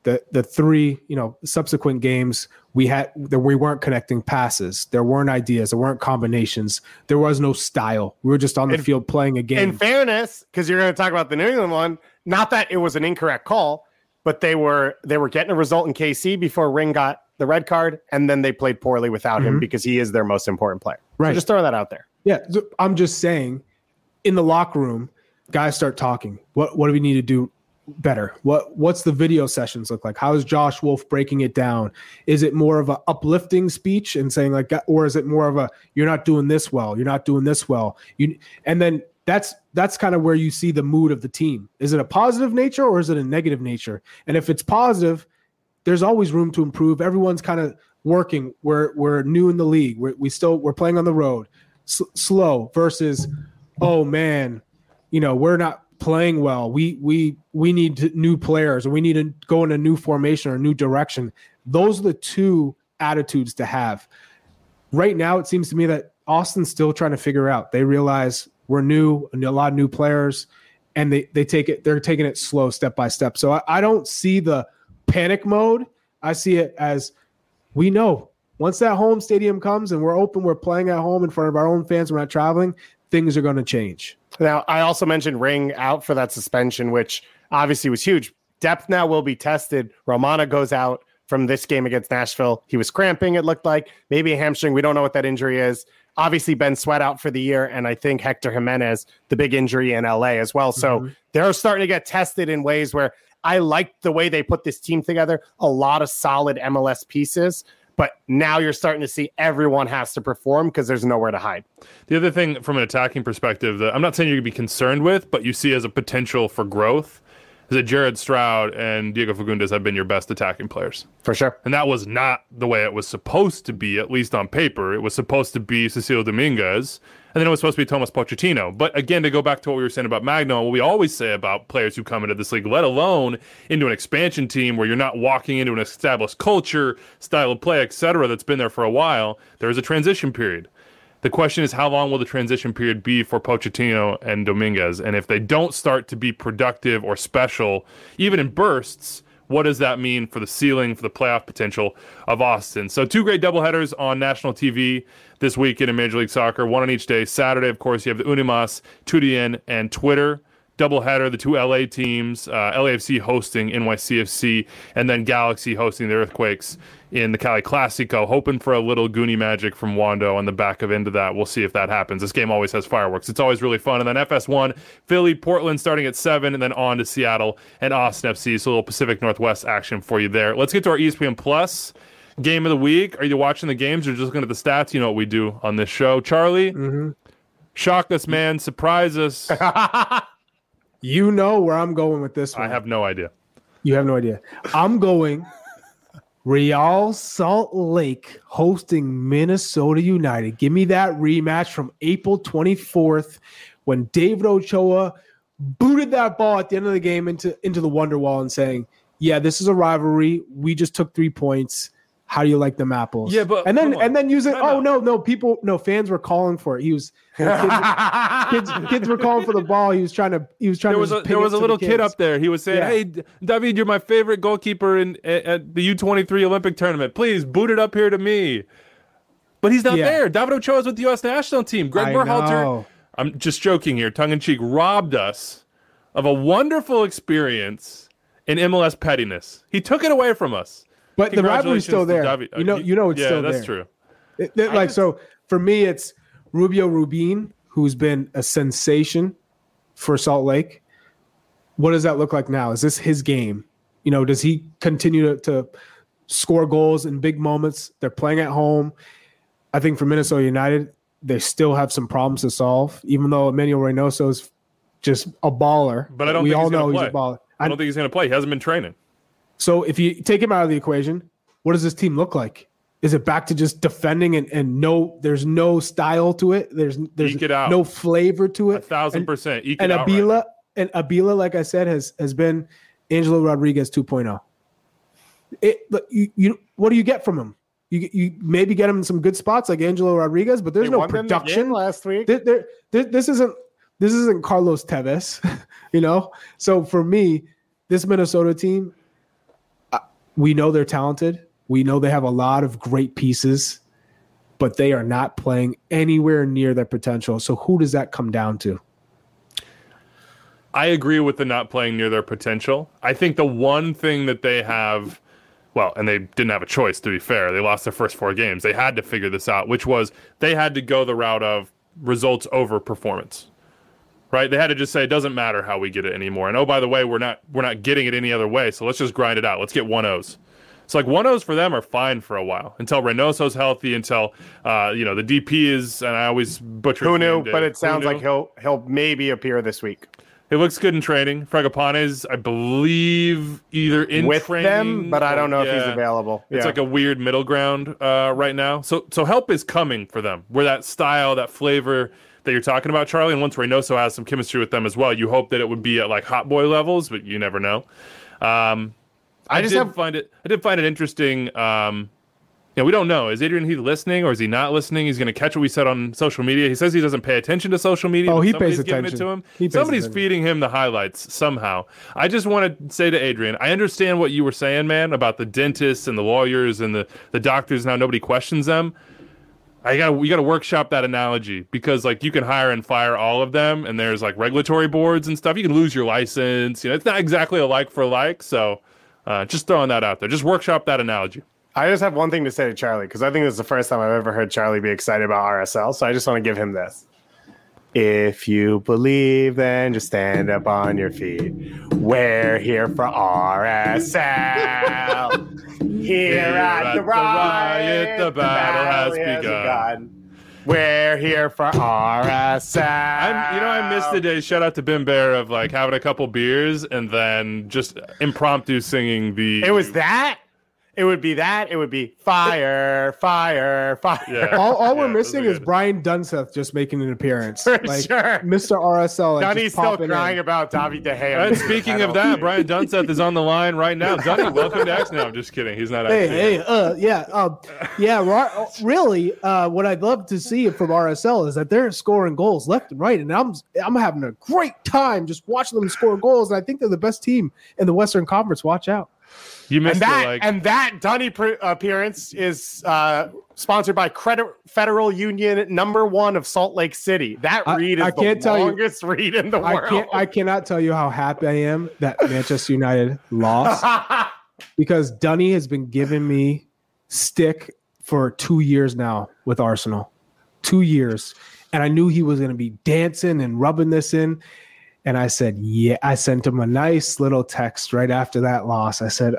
the the three, you know, subsequent games, we had that we weren't connecting passes. There weren't ideas. There weren't combinations. There was no style. We were just on the in, field playing a game. In fairness, because you're going to talk about the New England one, not that it was an incorrect call, but they were they were getting a result in K C before Ring got the red card, and then they played poorly without mm-hmm. him because he is their most important player. Right. So just throw that out there. Yeah, so I'm just saying, in the locker room, guys start talking. What what do we need to do better? What what's the video sessions look like? How is Josh Wolf breaking it down? Is it more of a uplifting speech and saying like, or is it more of a you're not doing this well, you're not doing this well? You and then that's that's kind of where you see the mood of the team. Is it a positive nature or is it a negative nature? And if it's positive, there's always room to improve. Everyone's kind of working. We're we're new in the league. We're, we still we're playing on the road. S- slow versus, oh man, you know we're not playing well. We we we need to, new players, or we need to go in a new formation or a new direction. Those are the two attitudes to have. Right now, it seems to me that Austin's still trying to figure out. They realize we're new, a lot of new players, and they they take it. They're taking it slow, step by step. So I, I don't see the panic mode. I see it as we know once that home stadium comes and we're open, we're playing at home in front of our own fans, we're not traveling, things are going to change. Now, I also mentioned Ring out for that suspension, which obviously was huge. Depth now will be tested. Romana goes out from this game against Nashville. He was cramping, it looked like. Maybe a hamstring. We don't know what that injury is. Obviously, Ben Sweat out for the year, and I think Hector Jimenez, the big injury in L A as well. So mm-hmm. they're starting to get tested in ways where I liked the way they put this team together. A lot of solid M L S pieces. But now you're starting to see everyone has to perform because there's nowhere to hide. The other thing from an attacking perspective that I'm not saying you're going to be concerned with, but you see as a potential for growth is that Jared Stroud and Diego Fagundes have been your best attacking players. For sure. And that was not the way it was supposed to be, at least on paper. It was supposed to be Cecilio Dominguez, and then it was supposed to be Thomas Pochettino. But again, to go back to what we were saying about Magno, what we always say about players who come into this league, let alone into an expansion team where you're not walking into an established culture, style of play, et cetera, that's been there for a while, there is a transition period. The question is, how long will the transition period be for Pochettino and Dominguez? And if they don't start to be productive or special, even in bursts, what does that mean for the ceiling, for the playoff potential of Austin? So two great doubleheaders on national T V this weekend in Major League Soccer, one on each day. Saturday, of course, you have the Unimas, Tudien, and Twitter doubleheader, the two L A teams, uh, L A F C hosting N Y C F C, and then Galaxy hosting the Earthquakes in the Cali Classico, hoping for a little Goonie magic from Wando on the back of end of that. We'll see if that happens. This game always has fireworks. It's always really fun. And then F S one, Philly, Portland starting at seven, and then on to Seattle and Austin F C. So a little Pacific Northwest action for you there. Let's get to our E S P N Plus game of the week. Are you watching the games or just looking at the stats? You know what we do on this show. Charlie, mm-hmm. Shock us, man. Surprise us. You know where I'm going with this one. I have no idea. You have no idea. I'm going Real Salt Lake hosting Minnesota United. Give me that rematch from April twenty-fourth when David Ochoa booted that ball at the end of the game into, into the Wonder Wall and saying, yeah, this is a rivalry. We just took three points. How do you like them apples? Yeah, but and then and then use it. Oh no, no, people, no fans were calling for it. He was kids, kids, kids were calling for the ball. He was trying to. He was trying there was to. A, there was a little kid up there. He was saying, yeah. "Hey, David, you're my favorite goalkeeper in at, at the U twenty-three Olympic tournament. Please boot it up here to me." But he's not yeah. there. David Ochoa is with the U S national team. Greg Berhalter. I'm just joking here, tongue in cheek. Robbed us of a wonderful experience in M L S pettiness. He took it away from us. But the rivalry's still there. David. You know, you know it's yeah, still there. Yeah, that's true. It, it, like just, so, for me, it's Rubio Rubin, who's been a sensation for Salt Lake. What does that look like now? Is this his game? You know, does he continue to, to score goals in big moments? They're playing at home. I think for Minnesota United, they still have some problems to solve, even though Emmanuel Reynoso is just a baller. But I don't we think all he's know play. he's a baller. I don't think he's going to play. He hasn't been training. So if you take him out of the equation, what does this team look like? Is it back to just defending and, and no, there's no style to it. There's there's Eke it out. no flavor to it. A thousand percent. Eke and it out Abila right and Abila, like I said, has has been Angelo Rodriguez two point oh. It you, you what do you get from him? You you maybe get him in some good spots like Angelo Rodriguez, but there's they no production. The last week. There, there, there, this isn't this isn't Carlos Tevez, you know. So for me, this Minnesota team, I, we know they're talented. We know they have a lot of great pieces, but they are not playing anywhere near their potential. So who does that come down to? I agree with the not playing near their potential. I think the one thing that they have, well, and they didn't have a choice, to be fair. They lost their first four games. They had to figure this out, which was they had to go the route of results over performance. Right? They had to just say it doesn't matter how we get it anymore. And oh, by the way, we're not we're not getting it any other way. So let's just grind it out. Let's get one O's. So like one O's for them are fine for a while until Reynoso's healthy, until uh, you know the D P is, and I always butcher. Who knew? But it sounds like he'll he'll maybe appear this week. It looks good in training. Fragapanes, I believe, either in with training, them, but I don't know yeah. if he's available. It's yeah. like a weird middle ground uh, right now. So so help is coming for them. Where that style, that flavor that you're talking about, Charlie, and once Reynoso has some chemistry with them as well, you hope that it would be at like hot boy levels, but you never know. Um, I, I just did have... find it. I did find it interesting. Um, you know, we don't know. Is Adrian Heath listening or is he not listening? He's going to catch what we said on social media. He says he doesn't pay attention to social media. Oh, he Somebody's pays giving attention. It to him. He pays Somebody's attention. feeding him the highlights somehow. I just want to say to Adrian, I understand what you were saying, man, about the dentists and the lawyers and the, the doctors. Now nobody questions them. I got you got to workshop that analogy because like you can hire and fire all of them, and there's like regulatory boards and stuff. You can lose your license. You know, it's not exactly a like for like. So, uh, just throwing that out there. Just workshop that analogy. I just have one thing to say to Charlie because I think this is the first time I've ever heard Charlie be excited about R S L. So I just want to give him this. If you believe, then just stand up on your feet. We're here for R S L. Here at the riot, the battle has begun. We're here for R S L. I'm, you know, I missed the day. Shout out to Bim Bear of like having a couple beers and then just impromptu singing the. It was that. It would be that. It would be fire, fire, fire. Yeah. All, all Yeah, we're missing those are is good. Brian Dunseth just making an appearance. For like sure. Mister R S L. Like, Dunny's just still popping crying in. about Davi De Gea. And speaking of that, Brian Dunseth is on the line right now. Dunny, welcome to X. No, I'm just kidding. He's not. Hey, actually hey, uh, yeah, um, yeah. Ra- really, uh, what I'd love to see from R S L is that they're scoring goals left and right, and I'm I'm having a great time just watching them score goals. And I think they're the best team in the Western Conference. Watch out. You missed And that, the, like, and that Dunny pre- appearance is uh, sponsored by Credit Federal Union, number one of Salt Lake City. That I- read is I can't the tell you- longest read in the I world. can't. I cannot tell you how happy I am that Manchester United lost because Dunny has been giving me stick for two years now with Arsenal, two years, and I knew he was going to be dancing and rubbing this in. And I said, yeah, I sent him a nice little text right after that loss. I said,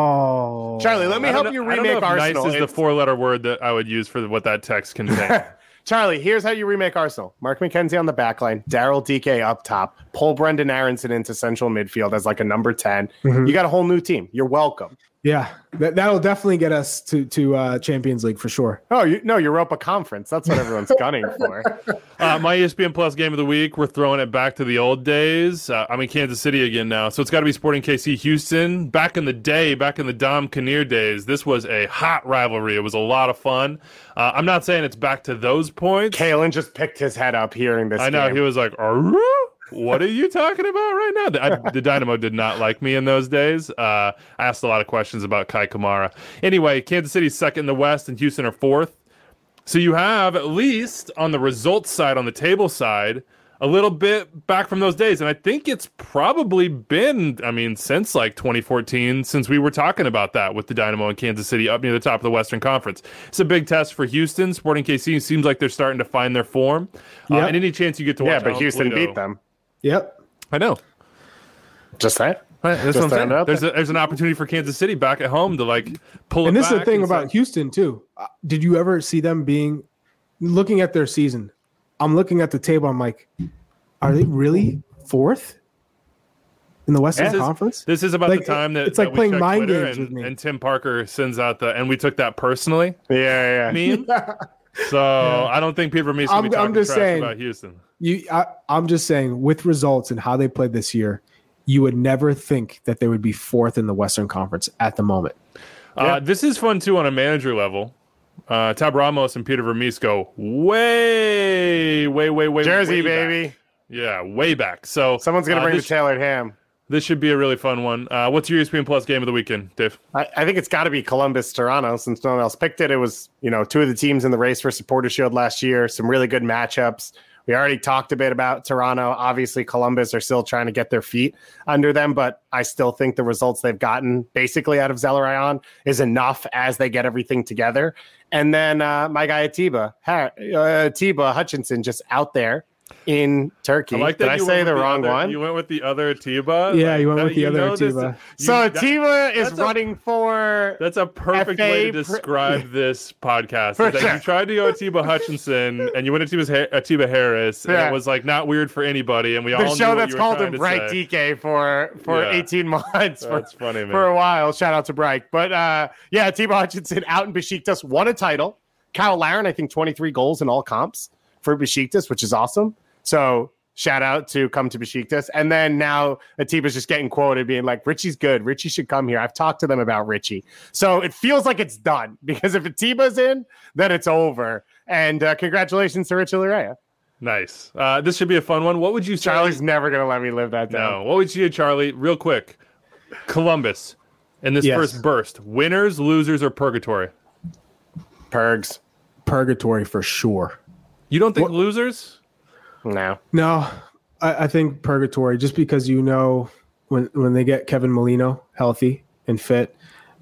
oh. Charlie, let me I don't help know- you I don't know remake if Arsenal. Nice is the It's- four-letter word that I would use for what that text contains. Charlie, here's how you remake Arsenal. Mark McKenzie on the back line, Daryl D K up top, pull Brendan Aronson into central midfield as like a number ten. Mhm. You got a whole new team. You're welcome. Yeah, that, that'll definitely get us to to uh, Champions League for sure. Oh, you, no, Europa Conference. That's what everyone's gunning for. Uh, my E S P N Plus game of the week, we're throwing it back to the old days. Uh, I'm in Kansas City again now, so it's got to be Sporting K C Houston. Back in the day, back in the Dom Kinnear days, this was a hot rivalry. It was a lot of fun. Uh, I'm not saying it's back to those points. Kalen just picked his head up hearing this I know, game. he was like, "Arrgh? What are you talking about right now?" The, I, the Dynamo did not like me in those days. Uh, I asked a lot of questions about Kai Kamara. Anyway, Kansas City's second in the West and Houston are fourth. So you have, at least on the results side, on the table side, a little bit back from those days. And I think it's probably been, I mean, since like twenty fourteen, since we were talking about that with the Dynamo and Kansas City up near the top of the Western Conference. It's a big test for Houston. Sporting K C seems like they're starting to find their form. Uh, Yep. and any chance you get to watch yeah, but Alan Houston Pulido- beat them. Yep. I know. Just saying. Right, that's Just what I'm throwing it saying. out There's, there. a, there's an opportunity for Kansas City back at home to like pull And it this is the back thing and about say- Houston too. Uh, Did you ever see them being looking at their season? I'm looking at the table. I'm like, are they really fourth in the Western This is- Conference? This is about Like, the time that it's like that we playing check mind Twitter games and, with me. and Tim Parker sends out the and we took that personally. Yeah, yeah. Meme. So I don't think Peter Vermees I'm- can be talking I'm just trash saying. about Houston. You, I, I'm just saying, with results and how they played this year, you would never think that they would be fourth in the Western Conference at the moment. Uh, this is fun too on a manager level. Uh, Tab Ramos and Peter Vermees go way, way, way, way, Jersey, way back. baby. Yeah, way back. So Someone's going to uh, bring this, the tailored ham. This should be a really fun one. Uh, what's your E S P N Plus game of the weekend, Dave? I, I think it's got to be Columbus Toronto since no one else picked it. It was, you know, two of the teams in the race for Supporter Shield last year. Some really good matchups. We already talked a bit about Toronto. Obviously, Columbus are still trying to get their feet under them, but I still think the results they've gotten basically out of Zelarayan is enough as they get everything together. And then uh, my guy Atiba, uh, Atiba Hutchinson, just out there in Turkey. I like that. Did I you say went the with wrong other, one? You went with the other Atiba. Yeah, you went Now, with the you other know this- Atiba. you- So that- Atiba is that's a- running for. That's a perfect F A way to pr- describe this podcast. For is that sure. You tried to go Atiba Hutchinson, and you went Atiba's ha- Atiba Harris, and Yeah. it was like not weird for anybody, and we all The knew show what that's you were called trying him to Bright say. D K for for Yeah. eighteen months. For, That's funny, man. for a while. Shout out to Bright. But uh, yeah, Atiba Hutchinson out in Besiktas won a title. Kyle Larin, I think twenty-three goals in all comps for Besiktas, which is awesome. So shout out to come to Besiktas. And then now Atiba's just getting quoted being like, Richie's good. Richie should come here. I've talked to them about Richie. So it feels like it's done because if Atiba's in, then it's over. And uh, congratulations to Richie Larea. Nice. Uh, this should be a fun one. What would you say? Charlie's never going to let me live that down. No. What would you say, Charlie? Real quick. Columbus in this Yes. first burst. Winners, losers, or purgatory? Pergs. Purgatory for sure. You don't think What- losers? No. No, I, I think purgatory, just because you know when when they get Kevin Molino healthy and fit,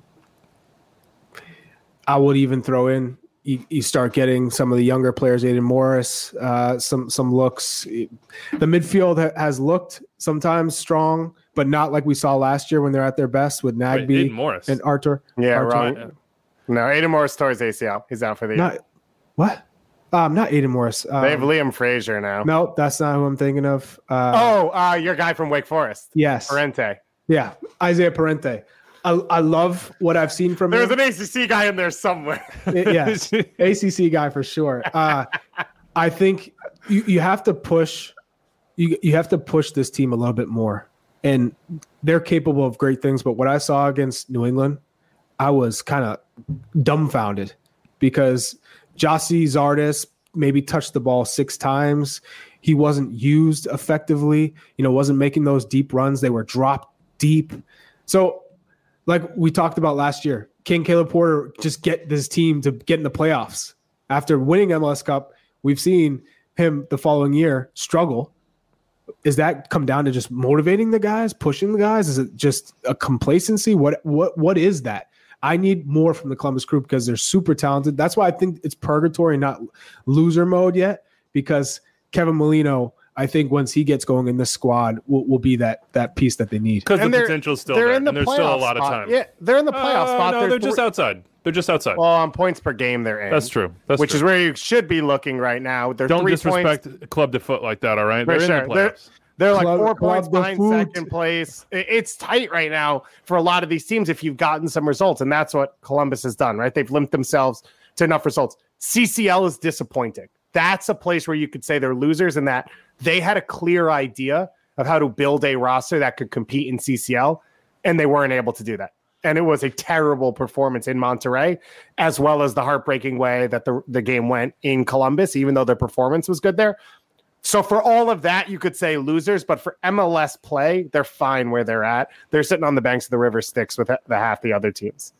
I would even throw in you, you start getting some of the younger players, Aiden Morris, uh, some some looks. The midfield ha- has looked sometimes strong, but not like we saw last year when they're at their best with Wait, Nagby Aiden Morris. and Arthur. Yeah, Arthur. wrong. No, Aiden Morris tore his A C L. He's out for the year. Not what? Um, not Aiden Morris. Um, They have Liam Frazier now. no, that's not who I'm thinking of. Uh, Oh, uh, your guy from Wake Forest. yes, Parente. yeah, Isaiah Parente. I, I love what I've seen from There's him. an A C C guy in there somewhere. Yes, A C C guy for sure. Uh, I think you, you have to push. You you have to push this team a little bit more, and they're capable of great things. But what I saw against New England, I was kind of dumbfounded because Jossie Zardes maybe touched the ball six times. He wasn't used effectively. You know, wasn't making those deep runs. They were dropped deep. So, like we talked about last year, can Caleb Porter just get this team to get in the playoffs? After winning M L S Cup, we've seen him the following year struggle. Is that come down to just motivating the guys, pushing the guys? Is it just a complacency? What what what is that? I need more from the Columbus Crew because they're super talented. That's why I think it's purgatory, not loser mode yet, because Kevin Molino, I think once he gets going in this squad, will, will be that that piece that they need. Because the And they're- potential's still they're there, in the and there's still a playoff lot of spot. time. Yeah, they're in the playoff Uh, spot. No, they're just three- outside. They're just outside. Well, on points per game, they're in. That's true. That's which true. is where you should be looking right now. They're Don't three disrespect points. Club de Foot like that, all right? For They're sure. in the They're, playoffs. they're like Club- four Club points de behind Foot. second place. It- It's tight right now for a lot of these teams if you've gotten some results, and that's what Columbus has done, right? They've limped themselves to enough results. C C L is disappointing. That's a place where you could say they're losers in that they had a clear idea of how to build a roster that could compete in C C L, and they weren't able to do that. And it was a terrible performance in Monterrey, as well as the heartbreaking way that the, the game went in Columbus, even though their performance was good there. So for all of that, you could say losers, but for M L S play, they're fine where they're at. They're sitting on the banks of the river Styx with the half the other teams.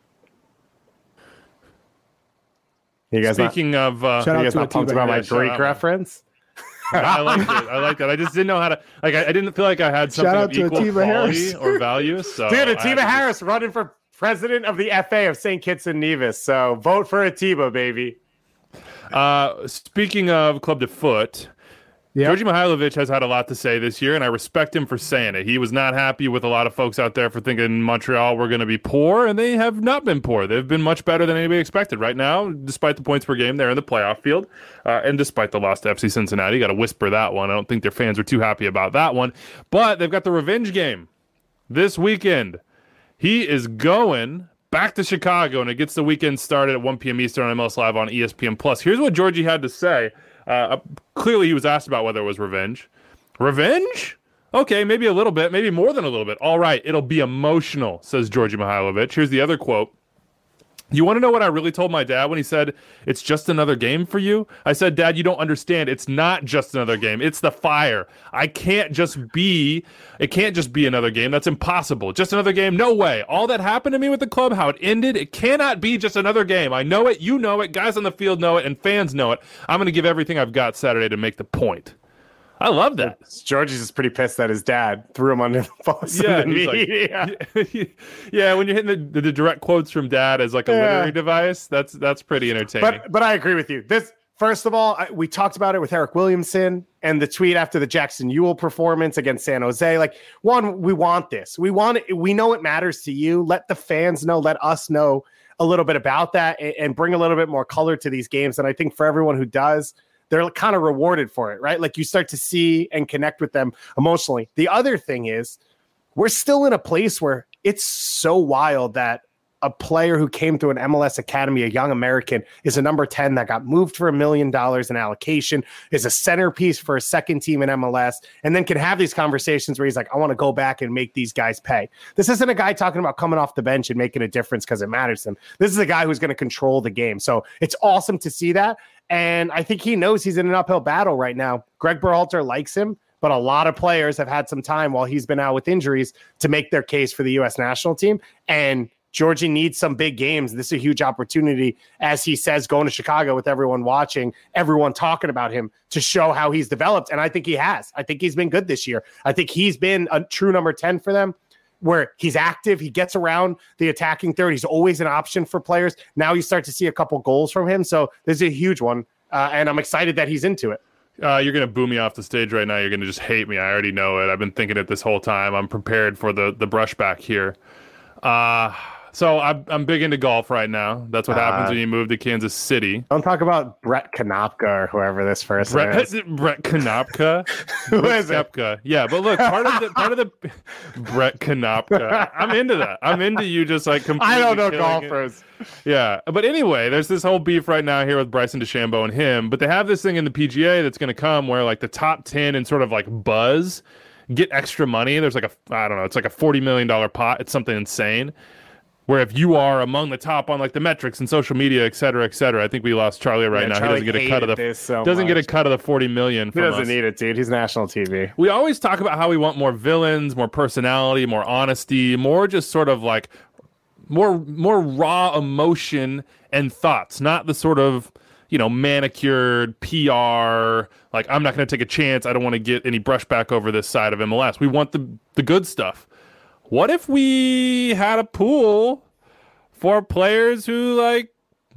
You guys not, Speaking of, uh, Shout you out guys to not pumped Atiba about my Harris. Greek Shout out. reference? I like it. I like that. I just didn't know how to. Like, I, I didn't feel like I had something Shout out of to equal Atiba quality Harris. or value. So Dude, I had Atiba to- Harris running for president of the F A of Saint Kitts and Nevis. So vote for Atiba, baby. Uh, speaking of Club de Foot, Yeah. Georgi Mihailovic has had a lot to say this year, and I respect him for saying it. He was not happy with a lot of folks out there for thinking Montreal were going to be poor, and they have not been poor. They've been much better than anybody expected. Right now, despite the points per game, they're in the playoff field, uh, and despite the loss to F C Cincinnati, got to whisper that one. I don't think their fans are too happy about that one, but they've got the revenge game this weekend. He is going back to Chicago, and it gets the weekend started at one p.m. Eastern on M L S Live on E S P N Plus. Here's what Georgie had to say. Uh, clearly, he was asked about whether it was revenge. Revenge? Okay, maybe a little bit, maybe more than a little bit. All right, it'll be emotional, says Georgi Mihailovic. Here's the other quote. You want to know what I really told my dad when he said, it's just another game for you? I said, Dad, you don't understand. It's not just another game. It's the fire. I can't just be, it can't just be another game. That's impossible. Just another game? No way. All that happened to me with the club, how it ended, it cannot be just another game. I know it. You know it. Guys on the field know it. And fans know it. I'm going to give everything I've got Saturday to make the point. I love that. Georgie's is pretty pissed that his dad threw him under the bus. Yeah, in the he's like, yeah. When you're hitting the, the direct quotes from dad as like a Yeah. literary device, that's that's pretty entertaining. But but I agree with you. This first of all, I, we talked about it with Eric Williamson and the tweet after the Jackson Ewell performance against San Jose. Like, one, we want this. We want it. We know it matters to you. Let the fans know. Let us know a little bit about that and, and bring a little bit more color to these games. And I think for everyone who does, they're kind of rewarded for it, right? Like, you start to see and connect with them emotionally. The other thing is, we're still in a place where it's so wild that a player who came through an M L S academy, a young American, is a number ten that got moved for a million dollars in allocation, is a centerpiece for a second team in M L S, and then can have these conversations where he's like, I want to go back and make these guys pay. This isn't a guy talking about coming off the bench and making a difference because it matters to him. This is a guy who's going to control the game. So it's awesome to see that. And I think he knows he's in an uphill battle right now. Greg Berhalter likes him, but a lot of players have had some time while he's been out with injuries to make their case for the U S national team. And Georgie needs some big games. This is a huge opportunity, as he says, going to Chicago with everyone watching, everyone talking about him, to show how he's developed. And I think he has. I think he's been good this year. I think he's been a true number ten for them, where he's active. He gets around the attacking third. He's always an option for players. Now you start to see a couple goals from him. So there's a huge one. Uh, and I'm excited that he's into it. Uh, you're going to boo me off the stage right now. You're going to just hate me. I already know it. I've been thinking it this whole time. I'm prepared for the, the brushback here. Uh, so I'm, I'm big into golf right now. That's what uh, happens when you move to Kansas City. Don't talk about Brett Konopka or whoever this person Brett, is. Brett Konopka? Who is it? Koepka. Yeah, but look, part of the part of the Brett Konopka. I'm into that. I'm into you just like completely I don't know killing it. golfers. Yeah, but anyway, there's this whole beef right now here with Bryson DeChambeau and him, but they have this thing in the P G A that's going to come where like the top ten and sort of like buzz get extra money. There's like a, I don't know, it's like a forty million dollars pot. It's something insane. Where if you are among the top on like the metrics and social media, et cetera, et cetera, I think we lost Charlie right Yeah, now. Charlie he doesn't get a cut of the so doesn't much. get a cut of the forty million. He From doesn't us. need it, dude. He's national T V. We always talk about how we want more villains, more personality, more honesty, more just sort of like more more raw emotion and thoughts, not the sort of, you know, manicured P R, like I'm not going to take a chance. I don't want to get any brushback over this side of M L S. We want the the good stuff. What if we had a pool for players who like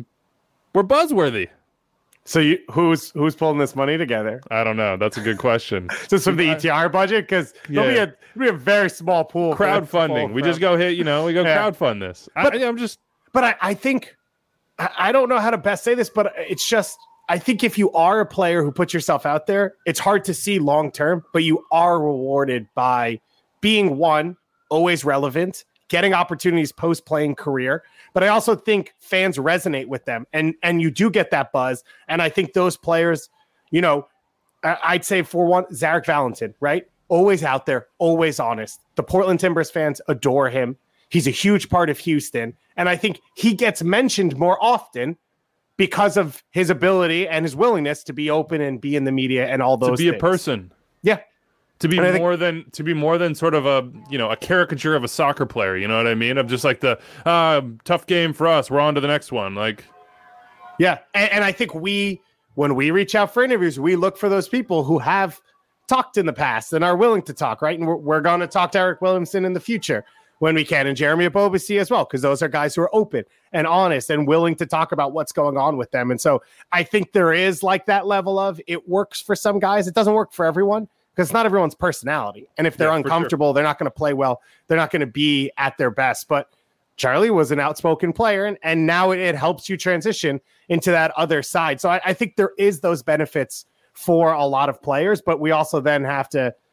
were buzzworthy? So you, who's who's pulling this money together? I don't know. That's a good question. Just from the E T R budget? Because Yeah. there'll, be a, there'll be a very small pool. for that Crowdfunding. full We crowd. just go hit, you know, we go Yeah. crowdfund this. But- I, I'm just But I, I think, I, I don't know how to best say this, but it's just, I think if you are a player who puts yourself out there, it's hard to see long term, but you are rewarded by being, one, always relevant, getting opportunities post playing career. But I also think fans resonate with them, and and you do get that buzz. And I think those players, you know, I- I'd say for one, Zarek Valentin, right? Always out there, always honest. The Portland Timbers fans adore him. He's a huge part of Houston. And I think he gets mentioned more often because of his ability and his willingness to be open and be in the media and all those to be things. a person. Yeah. To be And I think- more than to be more than sort of a, you know, a caricature of a soccer player, you know what I mean? Of just like the uh, tough game for us. We're on to the next one. Like, Yeah. And, and I think we, when we reach out for interviews, we look for those people who have talked in the past and are willing to talk, right? And we're, we're going to talk to Eric Williamson in the future when we can, and Jeremy Abobasi as well, because those are guys who are open and honest and willing to talk about what's going on with them. And so I think there is like that level of, it works for some guys. It doesn't work for everyone, because it's not everyone's personality. And if they're Yeah, for uncomfortable, they're not going to play well. They're not going to be at their best. But Charlie was an outspoken player, and, and now it, it helps you transition into that other side. So I, I think there is those benefits for a lot of players, but we also then have to,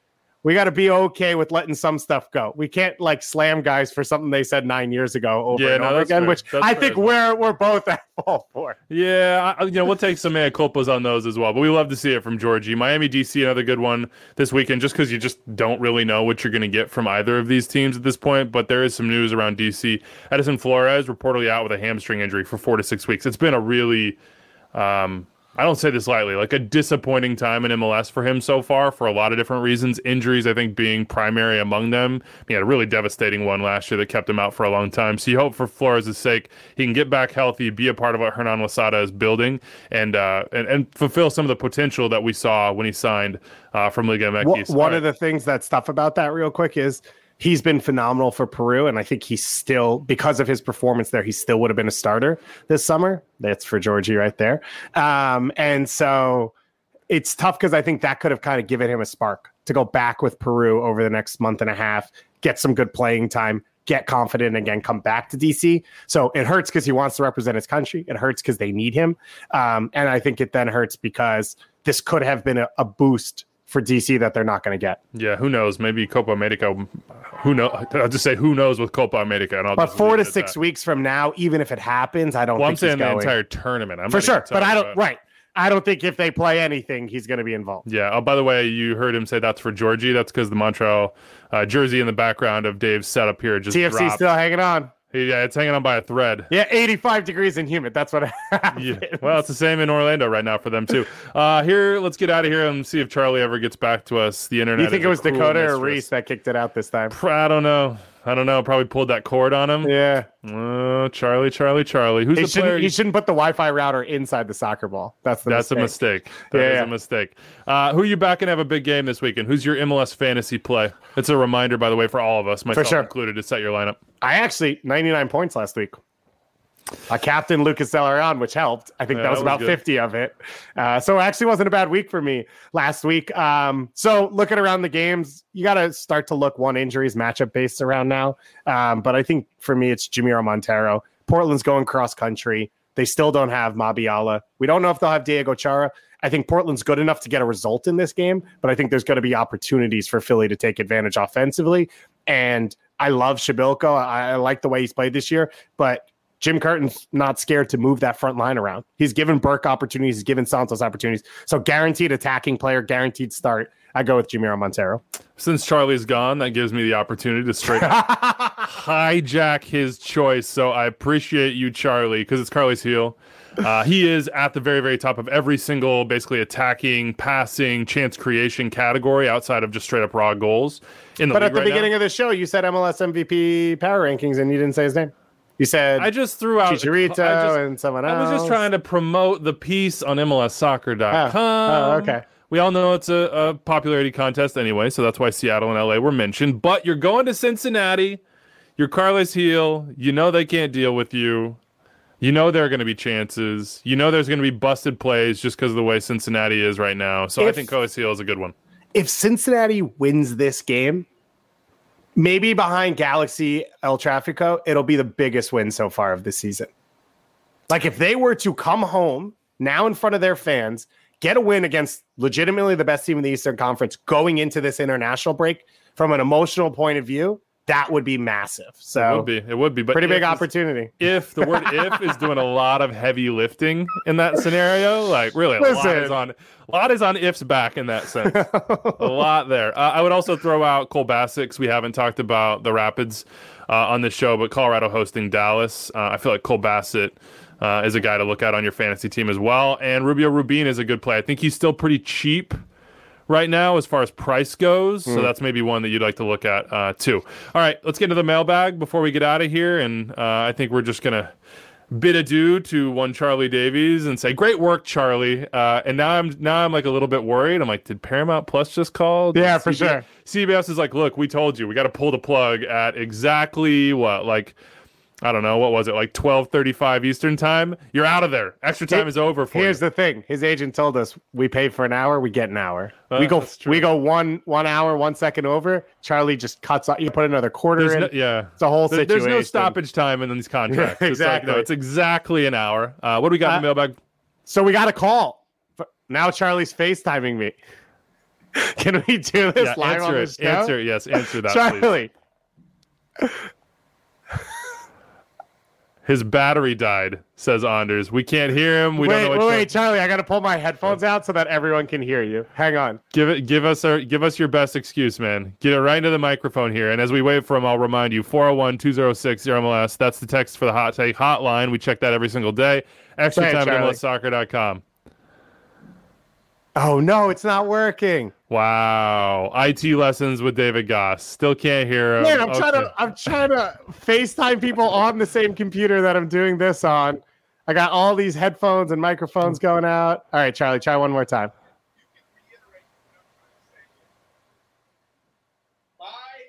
we got to be okay with letting some stuff go. We can't like slam guys for something they said nine years ago over Yeah, and no, over that's again, fair. which That's I fair think as well. we're we're both at fault for. Yeah, I, you know, we'll take some mea culpas on those as well, but we love to see it from Georgie. Miami, D C, another good one this weekend, just because you just don't really know what you're going to get from either of these teams at this point. But there is some news around D C. Edison Flores reportedly out with a hamstring injury for four to six weeks. It's been a really, um, I don't say this lightly, like a disappointing time in M L S for him so far for a lot of different reasons. Injuries, I think, being primary among them. He had a really devastating one last year that kept him out for a long time. So you hope for Flores' sake he can get back healthy, be a part of what Hernan Losada is building, and uh, and, and fulfill some of the potential that we saw when he signed uh, from Liga M X. One of the things that's tough about that real quick is he's been phenomenal for Peru, and I think he's still, because of his performance there, he still would have been a starter this summer. That's for Georgie right there. Um, and so it's tough because I think that could have kind of given him a spark to go back with Peru over the next month and a half, get some good playing time, get confident again, come back to D C. So it hurts because he wants to represent his country. It hurts because they need him. Um, and I think it then hurts because this could have been a, a boost for D C that they're not going to get. Yeah, who knows? Maybe Copa America. Who know? I'll just say who knows with Copa America. And I'll but just four to leave it at six that. weeks from now, even if it happens, I don't Well, I'm think saying he's the going. entire tournament. I'm For not sure. even But I talking don't, about- right. I don't think if they play anything, he's going to be involved. Yeah. Oh, by the way, you heard him say that's for Georgie. That's because the Montreal uh, jersey in the background of Dave's setup here just T F C dropped. still hanging on. Yeah, it's hanging on by a thread. Yeah, eighty-five degrees and humid. That's what happened. Yeah. Well, it's the same in Orlando right now for them too. Uh, here, let's get out of here and see if Charlie ever gets back to us. The internet. You think is it a was cruel Dakota or mistress. Reese that kicked it out this time? I don't know. I don't know. Probably pulled that cord on him. Yeah. Uh, Charlie, Charlie, Charlie. Who's He the player? shouldn't, he shouldn't put the Wi-Fi router inside the soccer ball. That's the That's mistake. a mistake. That Yeah, is yeah. a mistake. Uh, who you back and have a big game this weekend? Who's your M L S fantasy play? It's a reminder, by the way, for all of us, myself sure. included, to set your lineup. I actually, ninety-nine points last week. I captained Lucas Zelarayan, which helped. I think Yeah, that was that was about good. fifty of it. Uh, so it actually wasn't a bad week for me last week. Um, so looking around the games, you got to start to look one injuries matchup based around now. Um, but I think for me, it's Jamiro Montero. Portland's going cross country. They still don't have Mabiala. We don't know if they'll have Diego Chara. I think Portland's good enough to get a result in this game, but I think there's going to be opportunities for Philly to take advantage offensively. And I love Shabilko. I, I like the way he's played this year, but Jim Curtin's not scared to move that front line around. He's given Burke opportunities. He's given Santos opportunities. So guaranteed attacking player, guaranteed start. I go with Jamiro Montero. Since Charlie's gone, that gives me the opportunity to straight up hijack his choice. So I appreciate you, Charlie, because it's Carly's heel. Uh, he is at the very, very top of every single basically attacking, passing, chance creation category outside of just straight up raw goals in the But league at the right beginning now. of the show, you said M L S M V P power rankings and you didn't say his name. You said I just threw out Chicharito I, just, and someone else. I was just trying to promote the piece on M L S soccer dot com. Oh, oh, okay. We all know it's a, a popularity contest anyway, so that's why Seattle and L A were mentioned. But you're going to Cincinnati. You're Carlos Heel. You know they can't deal with you. You know there are going to be chances. You know there's going to be busted plays just because of the way Cincinnati is right now. So I If- think Carlos Heel is a good one. If Cincinnati wins this game, maybe behind Galaxy El Trafico, it'll be the biggest win so far of this season. Like if they were to come home now in front of their fans, get a win against legitimately the best team in the Eastern Conference going into this international break from an emotional point of view, that would be massive. So It would be. It would be. But pretty big if is- opportunity. If the word if is doing a lot of heavy lifting in that scenario, like really a lot Listen. is on a lot is on if's back in that sense. A lot there. Uh, I would also throw out Cole Bassett 'cause we haven't talked about the Rapids uh, on this show, but Colorado hosting Dallas. Uh, I feel like Cole Bassett uh, is a guy to look at on your fantasy team as well. And Rubio Rubin is a good play. I think he's still pretty cheap right now as far as price goes. So that's maybe one that you'd like to look at uh, too. All right, let's get into the mailbag before we get out of here. And uh, I think we're just going to bid adieu to one Charlie Davies and say, great work, Charlie. Uh, and now I'm now I'm like a little bit worried. I'm like, did Paramount Plus just call? Did Yeah, for C B S sure. C B S is like, look, we told you. We got to pull the plug at exactly what? Like, I don't know. What was it? Like twelve thirty-five Eastern time? You're out of there. Extra time Here- is over for Here's you. the thing: his agent told us we pay for an hour, we get an hour. Uh, we go, that's true. we go one one hour, one second over. Charlie just cuts off. You put another quarter There's in. no, yeah. It's a whole There- situation. There's no stoppage time in these contracts. Yeah, It's like, exactly. no, it's exactly an hour. Uh, what do we got in the Uh, mailbag? So we got a call. Now Charlie's FaceTiming me. Can we do this Yeah, live on answer the it. show? Answer it. Yes, answer that, Charlie. please. His battery died, says Anders. We can't hear him. We wait, don't know wait, what wait, Charlie. I got to pull my headphones out so that everyone can hear you. Hang on. Give it. Give us our. Give us your best excuse, man. Get it right into the microphone here. And as we wait for him, I'll remind you: four oh one, two oh six, zero M L S. That's the text for the Hot Take hotline. We check that every single day. Extra Go ahead, time at Charlie. M L S soccer dot com. Oh no, it's not working. Wow. I T lessons with David Goss. Still can't hear him. Man, I'm trying Okay. to I'm trying to FaceTime people on the same computer that I'm doing this on. I got all these headphones and microphones going out. All right, Charlie, try one more time. My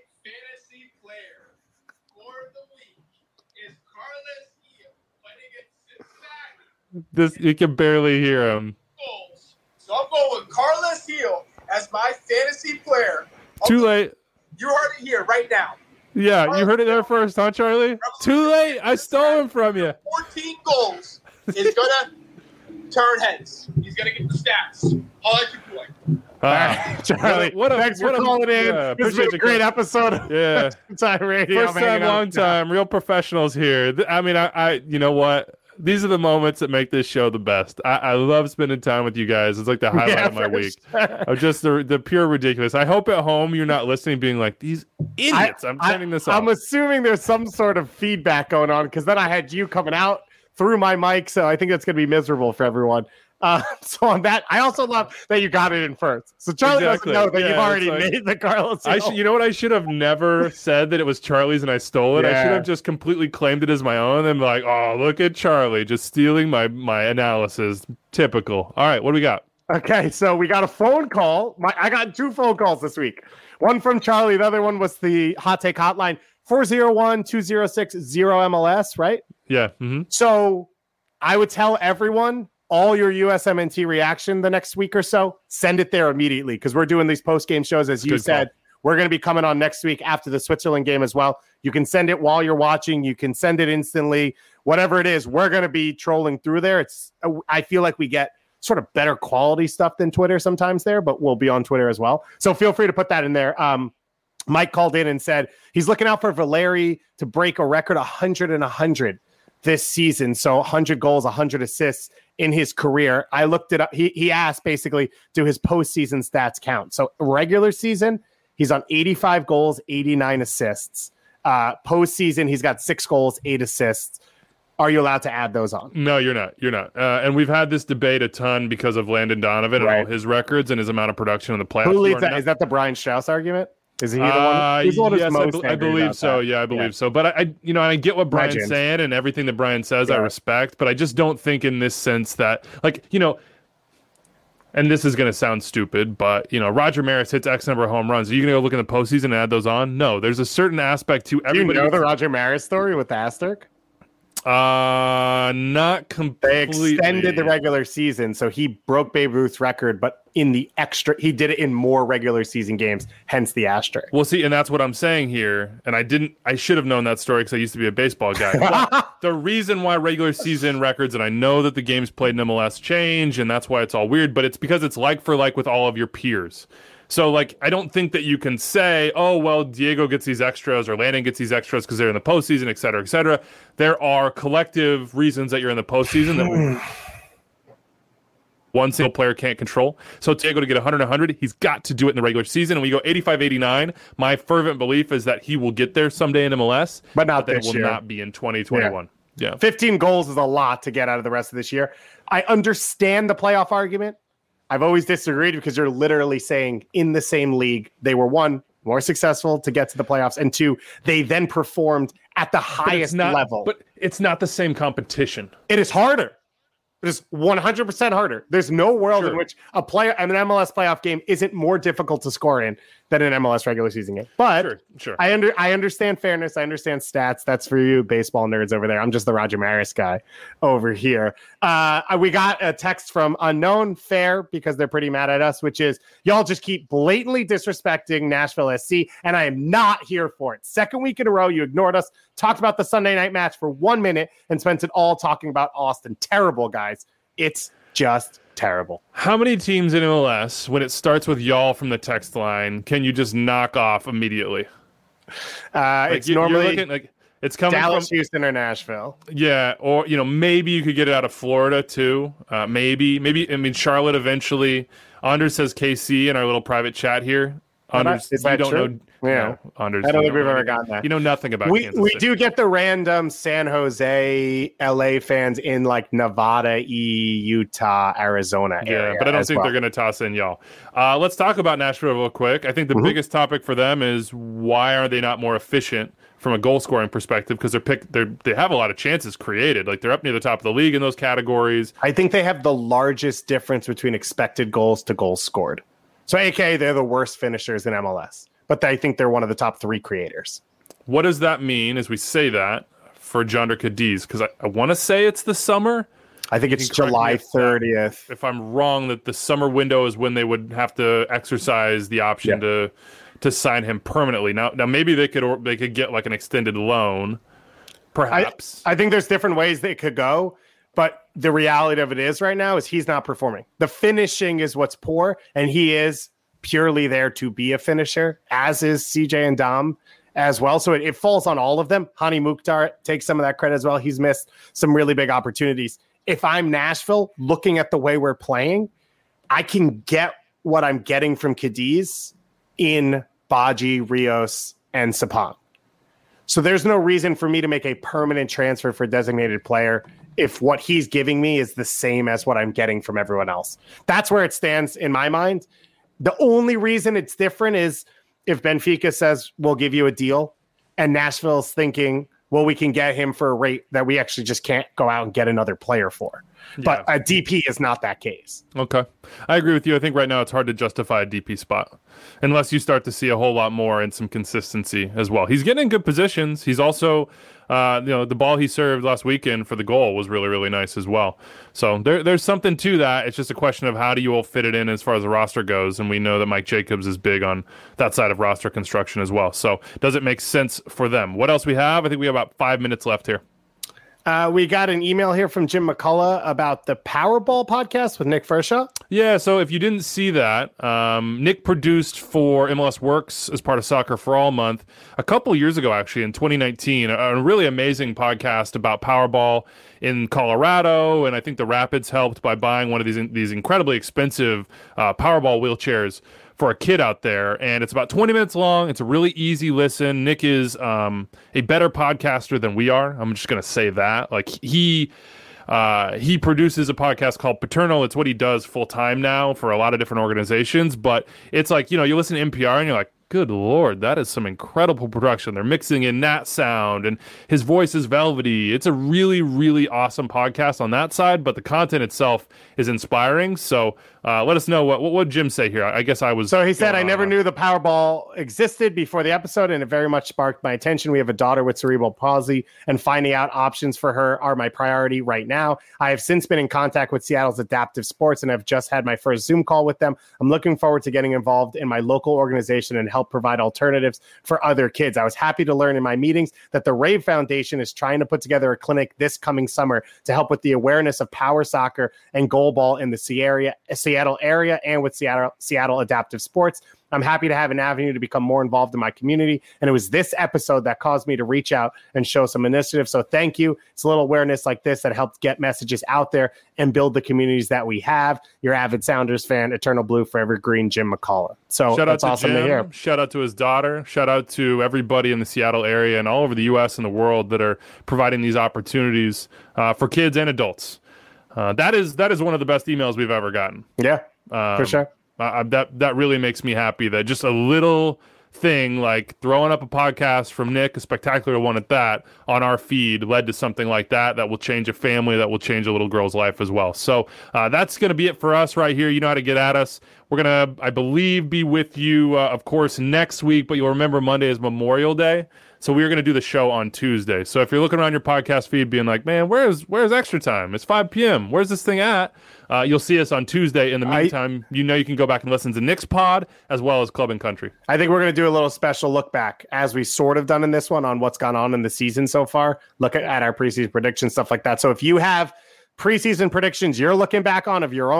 fantasy player for the week is Carlos Hill playing against Cincinnati This you can barely hear him. Bulls. So I'm going with Carlos Hill as my fantasy player. Too late. You heard it here right now. Yeah, you heard it there first, huh, Charlie? Too late. I stole him from you. fourteen goals is gonna turn heads. He's gonna get the stats. I'll let you play. Ah. Charlie, What a- thanks what for a- calling in. yeah, this has been appreciate a great the- episode of Yeah. Time Radio. First I'm hanging time, out long with John. time. Real professionals here. Th- I mean, I, I, you know what? These are the moments that make this show the best. I, I love spending time with you guys. It's like the highlight Yeah, of my for week. sure. Of just the the pure ridiculous. I hope at home you're not listening, being like these idiots. I, am turning this off. I'm assuming there's some sort of feedback going on because then I had you coming out through my mic, so I think that's going to be miserable for everyone. Uh, so on that, I also love that you got it in first. So Charlie Exactly. doesn't know that Yeah, you've already it's like- made the Carlos I Hill. should, you know what? I should have never said that it was Charlie's and I stole it. I should Yeah. have just completely claimed it as my own and be like, oh, look at Charlie just stealing my my analysis. Typical. All right, what do we got? Okay, so we got a phone call. My, I got two phone calls this week. One from Charlie. The other one was the Hot Take Hotline, four oh one, two oh six, zero M L S, right? Yeah. Mm-hmm. So I would tell everyone all your U S M N T reaction the next week or so, send it there immediately because we're doing these post-game shows, as you Good said. call. We're going to be coming on next week after the Switzerland game as well. You can send it while you're watching. You can send it instantly. Whatever it is, we're going to be trolling through there. It's I feel like we get sort of better quality stuff than Twitter sometimes there, but we'll be on Twitter as well. So feel free to put that in there. Um, Mike called in and said he's looking out for Valeri to break a record one hundred and one hundred this season. So one hundred goals, one hundred assists in his career. I looked it up. He, he asked basically, do his postseason stats count? So regular season, he's on eighty-five goals, eighty-nine assists. Uh, postseason, he's got six goals, eight assists. Are you allowed to add those on? No, you're not. You're not. Uh, and we've had this debate a ton because of Landon Donovan Right. and all his records and his amount of production in the playoffs. Who You leads are that? not- Is that the Brian Strauss argument? Is he the Uh, one? He's the one who's yes, I, most be- I angry believe about so. that. Yeah, I believe Yeah. so. But I, I, you know, I get what Brian's Legend. saying and everything that Brian says. I Yeah. respect, but I just don't think in this sense that, like, you know, and this is going to sound stupid, but you know, Roger Maris hits X number of home runs. Are you going to go look in the postseason and add those on? No, there's a certain aspect to Do you everybody. know the Roger Maris story with the asterisk? Uh, not They completely. extended the regular season, so he broke Babe Ruth's record, but in the extra, he did it in more regular season games, hence the asterisk. Well, see, and that's what I'm saying here. And I didn't, I should have known that story because I used to be a baseball guy. But the reason why regular season records, and I know that the games played in M L S change, and that's why it's all weird, but it's because it's like for like with all of your peers. So, like, I don't think that you can say, oh, well, Diego gets these extras or Landon gets these extras because they're in the postseason, et cetera, et cetera. There are collective reasons that you're in the postseason that we- one single player can't control. So Diego to get one hundred one hundred, he's got to do it in the regular season. And we go eighty-five eighty-nine. My fervent belief is that he will get there someday in M L S, But not that it this will year. not be in twenty twenty-one. Yeah. fifteen goals is a lot to get out of the rest of this year. I understand the playoff argument. I've always disagreed because you're literally saying in the same league, they were one, more successful to get to the playoffs, and two, they then performed at the But it's highest not, level. But it's not the same competition. It is harder. It is one hundred percent harder. There's no world Sure. in which a player an M L S playoff game isn't more difficult to score in than an M L S regular season game. But Sure, sure. I under I understand fairness. I understand stats. That's for you baseball nerds over there. I'm just the Roger Maris guy over here. Uh, we got a text from Unknown, fair, because they're pretty mad at us, which is y'all just keep blatantly disrespecting Nashville S C, and I am not here for it. Second week in a row, you ignored us, talked about the Sunday night match for one minute, and spent it all talking about Austin. Terrible, guys. It's just terrible. How many teams in M L S, when it starts with y'all from the text line, can you just knock off immediately? Uh, like it's you, normally you're looking, like it's coming Dallas, from Houston, or Nashville. Yeah, or you know maybe you could get it out of Florida too. Uh, maybe, maybe I mean Charlotte eventually. Anders says K C in our little private chat here. Anders, Is you that don't true? know. Yeah, no, Anders, I don't you think we've know ever anything. gotten that. You know nothing about We Kansas we City. do get the random San Jose, L A fans in like Nevada, E, Utah, Arizona Yeah, area. but I don't as think well. they're going to toss in y'all. Uh, let's talk about Nashville real quick. I think the Mhm. biggest topic for them is why are they not more efficient from a goal scoring perspective? Because they're pick they're they have a lot of chances created. Like they're up near the top of the league in those categories. I think they have the largest difference between expected goals to goals scored. So, A K A they're the worst finishers in M L S, but I think they're one of the top three creators. What does that mean as we say that for Jonder Cadiz? Because I, I want to say it's the summer. I think it's You can correct me July if that- thirtieth. If I'm wrong, that the summer window is when they would have to exercise the option Yeah. to to sign him permanently. Now, now maybe they could or they could get like an extended loan, perhaps. I think there's different ways they could go, but the reality of it is right now is he's not performing. The finishing is what's poor, and he is purely there to be a finisher, as is C J and Dom as well. So it, it falls on all of them. Hani Mukhtar takes some of that credit as well. He's missed some really big opportunities. If I'm Nashville, looking at the way we're playing, I can get what I'm getting from Cadiz in Baji, Rios, and Sapong. So there's no reason for me to make a permanent transfer for designated player if what he's giving me is the same as what I'm getting from everyone else. That's where it stands in my mind. The only reason it's different is if Benfica says, we'll give you a deal, and Nashville's thinking, well, we can get him for a rate that we actually just can't go out and get another player for. But a D P is not that case. Okay. I agree with you. I think right now it's hard to justify a D P spot unless you start to see a whole lot more and some consistency as well. He's getting in good positions. He's also, uh, you know, the ball he served last weekend for the goal was really, really nice as well. So there, there's something to that. It's just a question of how do you all fit it in as far as the roster goes. And we know that Mike Jacobs is big on that side of roster construction as well. So does it make sense for them? What else we have? I think we have about five minutes left here. Uh, we got an email here from Jim McCullough about the Powerball podcast with Nick Fershaw. Yeah, so if you didn't see that, um, Nick produced for M L S Works as part of Soccer for All Month a couple years ago, actually, in twenty nineteen, a, a really amazing podcast about Powerball in Colorado, and I think the Rapids helped by buying one of these these incredibly expensive uh, Powerball wheelchairs for a kid out there, and it's about twenty minutes long. It's a really easy listen. Nick is um, a better podcaster than we are. I'm just going to say that. Like he uh, he produces a podcast called Paternal. It's what he does full time now for a lot of different organizations. But it's like, you know, you listen to N P R and you're like, good Lord, that is some incredible production. They're mixing in Nat sound and his voice is velvety. It's a really, really awesome podcast on that side, but the content itself is inspiring. So uh, let us know what, what what Jim say here. I guess I was. So he said, I going never on. knew the Powerball existed before the episode, and it very much sparked my attention. We have a daughter with cerebral palsy, and finding out options for her are my priority right now. I have since been in contact with Seattle's Adaptive Sports, and I've just had my first Zoom call with them. I'm looking forward to getting involved in my local organization and help provide alternatives for other kids. I was happy to learn in my meetings that the Rave Foundation is trying to put together a clinic this coming summer to help with the awareness of power soccer and goalball in the Seattle Seattle area and with Seattle Seattle Adaptive Sports. I'm happy to have an avenue to become more involved in my community. And it was this episode that caused me to reach out and show some initiative. So thank you. It's a little awareness like this that helps get messages out there and build the communities that we have. Your avid Sounders fan, Eternal Blue Forever Green, Jim McCullough. So Shout that's out to awesome Jim. to hear. Shout out to his daughter. Shout out to everybody in the Seattle area and all over the U S and the world that are providing these opportunities uh, for kids and adults. Uh, that is that is one of the best emails we've ever gotten. Yeah, um, for sure. Uh, that that really makes me happy that just a little thing like throwing up a podcast from Nick, a spectacular one at that, on our feed led to something like that that will change a family, that will change a little girl's life as well. So uh, that's going to be it for us right here. You know how to get at us. We're going to, I believe, be with you, uh, of course, next week, but you'll remember Monday is Memorial Day. So we're going to do the show on Tuesday. So if you're looking around your podcast feed being like, man, where's where's Extra Time? It's five p.m. Where's this thing at? Uh, you'll see us on Tuesday. In the meantime, I, you know you can go back and listen to Nick's pod as well as Club and Country. I think we're going to do a little special look back, as we sort of done in this one, on what's gone on in the season so far. Look at, at our preseason predictions, stuff like that. So if you have preseason predictions you're looking back on of your own,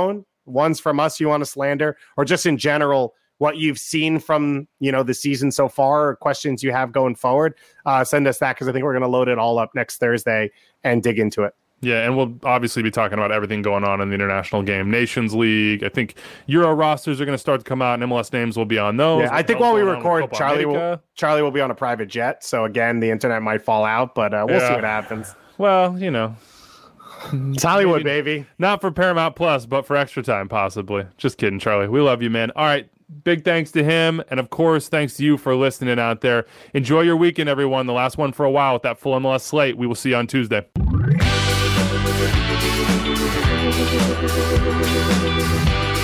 ones from us you want to slander, or just in general, what you've seen from, you know, the season so far, or questions you have going forward, uh, send us that, because I think we're going to load it all up next Thursday and dig into it. Yeah, and we'll obviously be talking about everything going on in the international game. Nations League. I think Euro rosters are going to start to come out, and M L S names will be on those. Yeah, I think while we record, Charlie will, Charlie will be on a private jet. So, again, the internet might fall out, but uh, we'll yeah. see what happens. Well, you know. It's Hollywood, baby. Not for Paramount Plus, but for Extra Time, possibly. Just kidding, Charlie. We love you, man. All right. Big thanks to him. And, of course, thanks to you for listening out there. Enjoy your weekend, everyone. The last one for a while with that full M L S slate. We will see you on Tuesday. We'll be right back.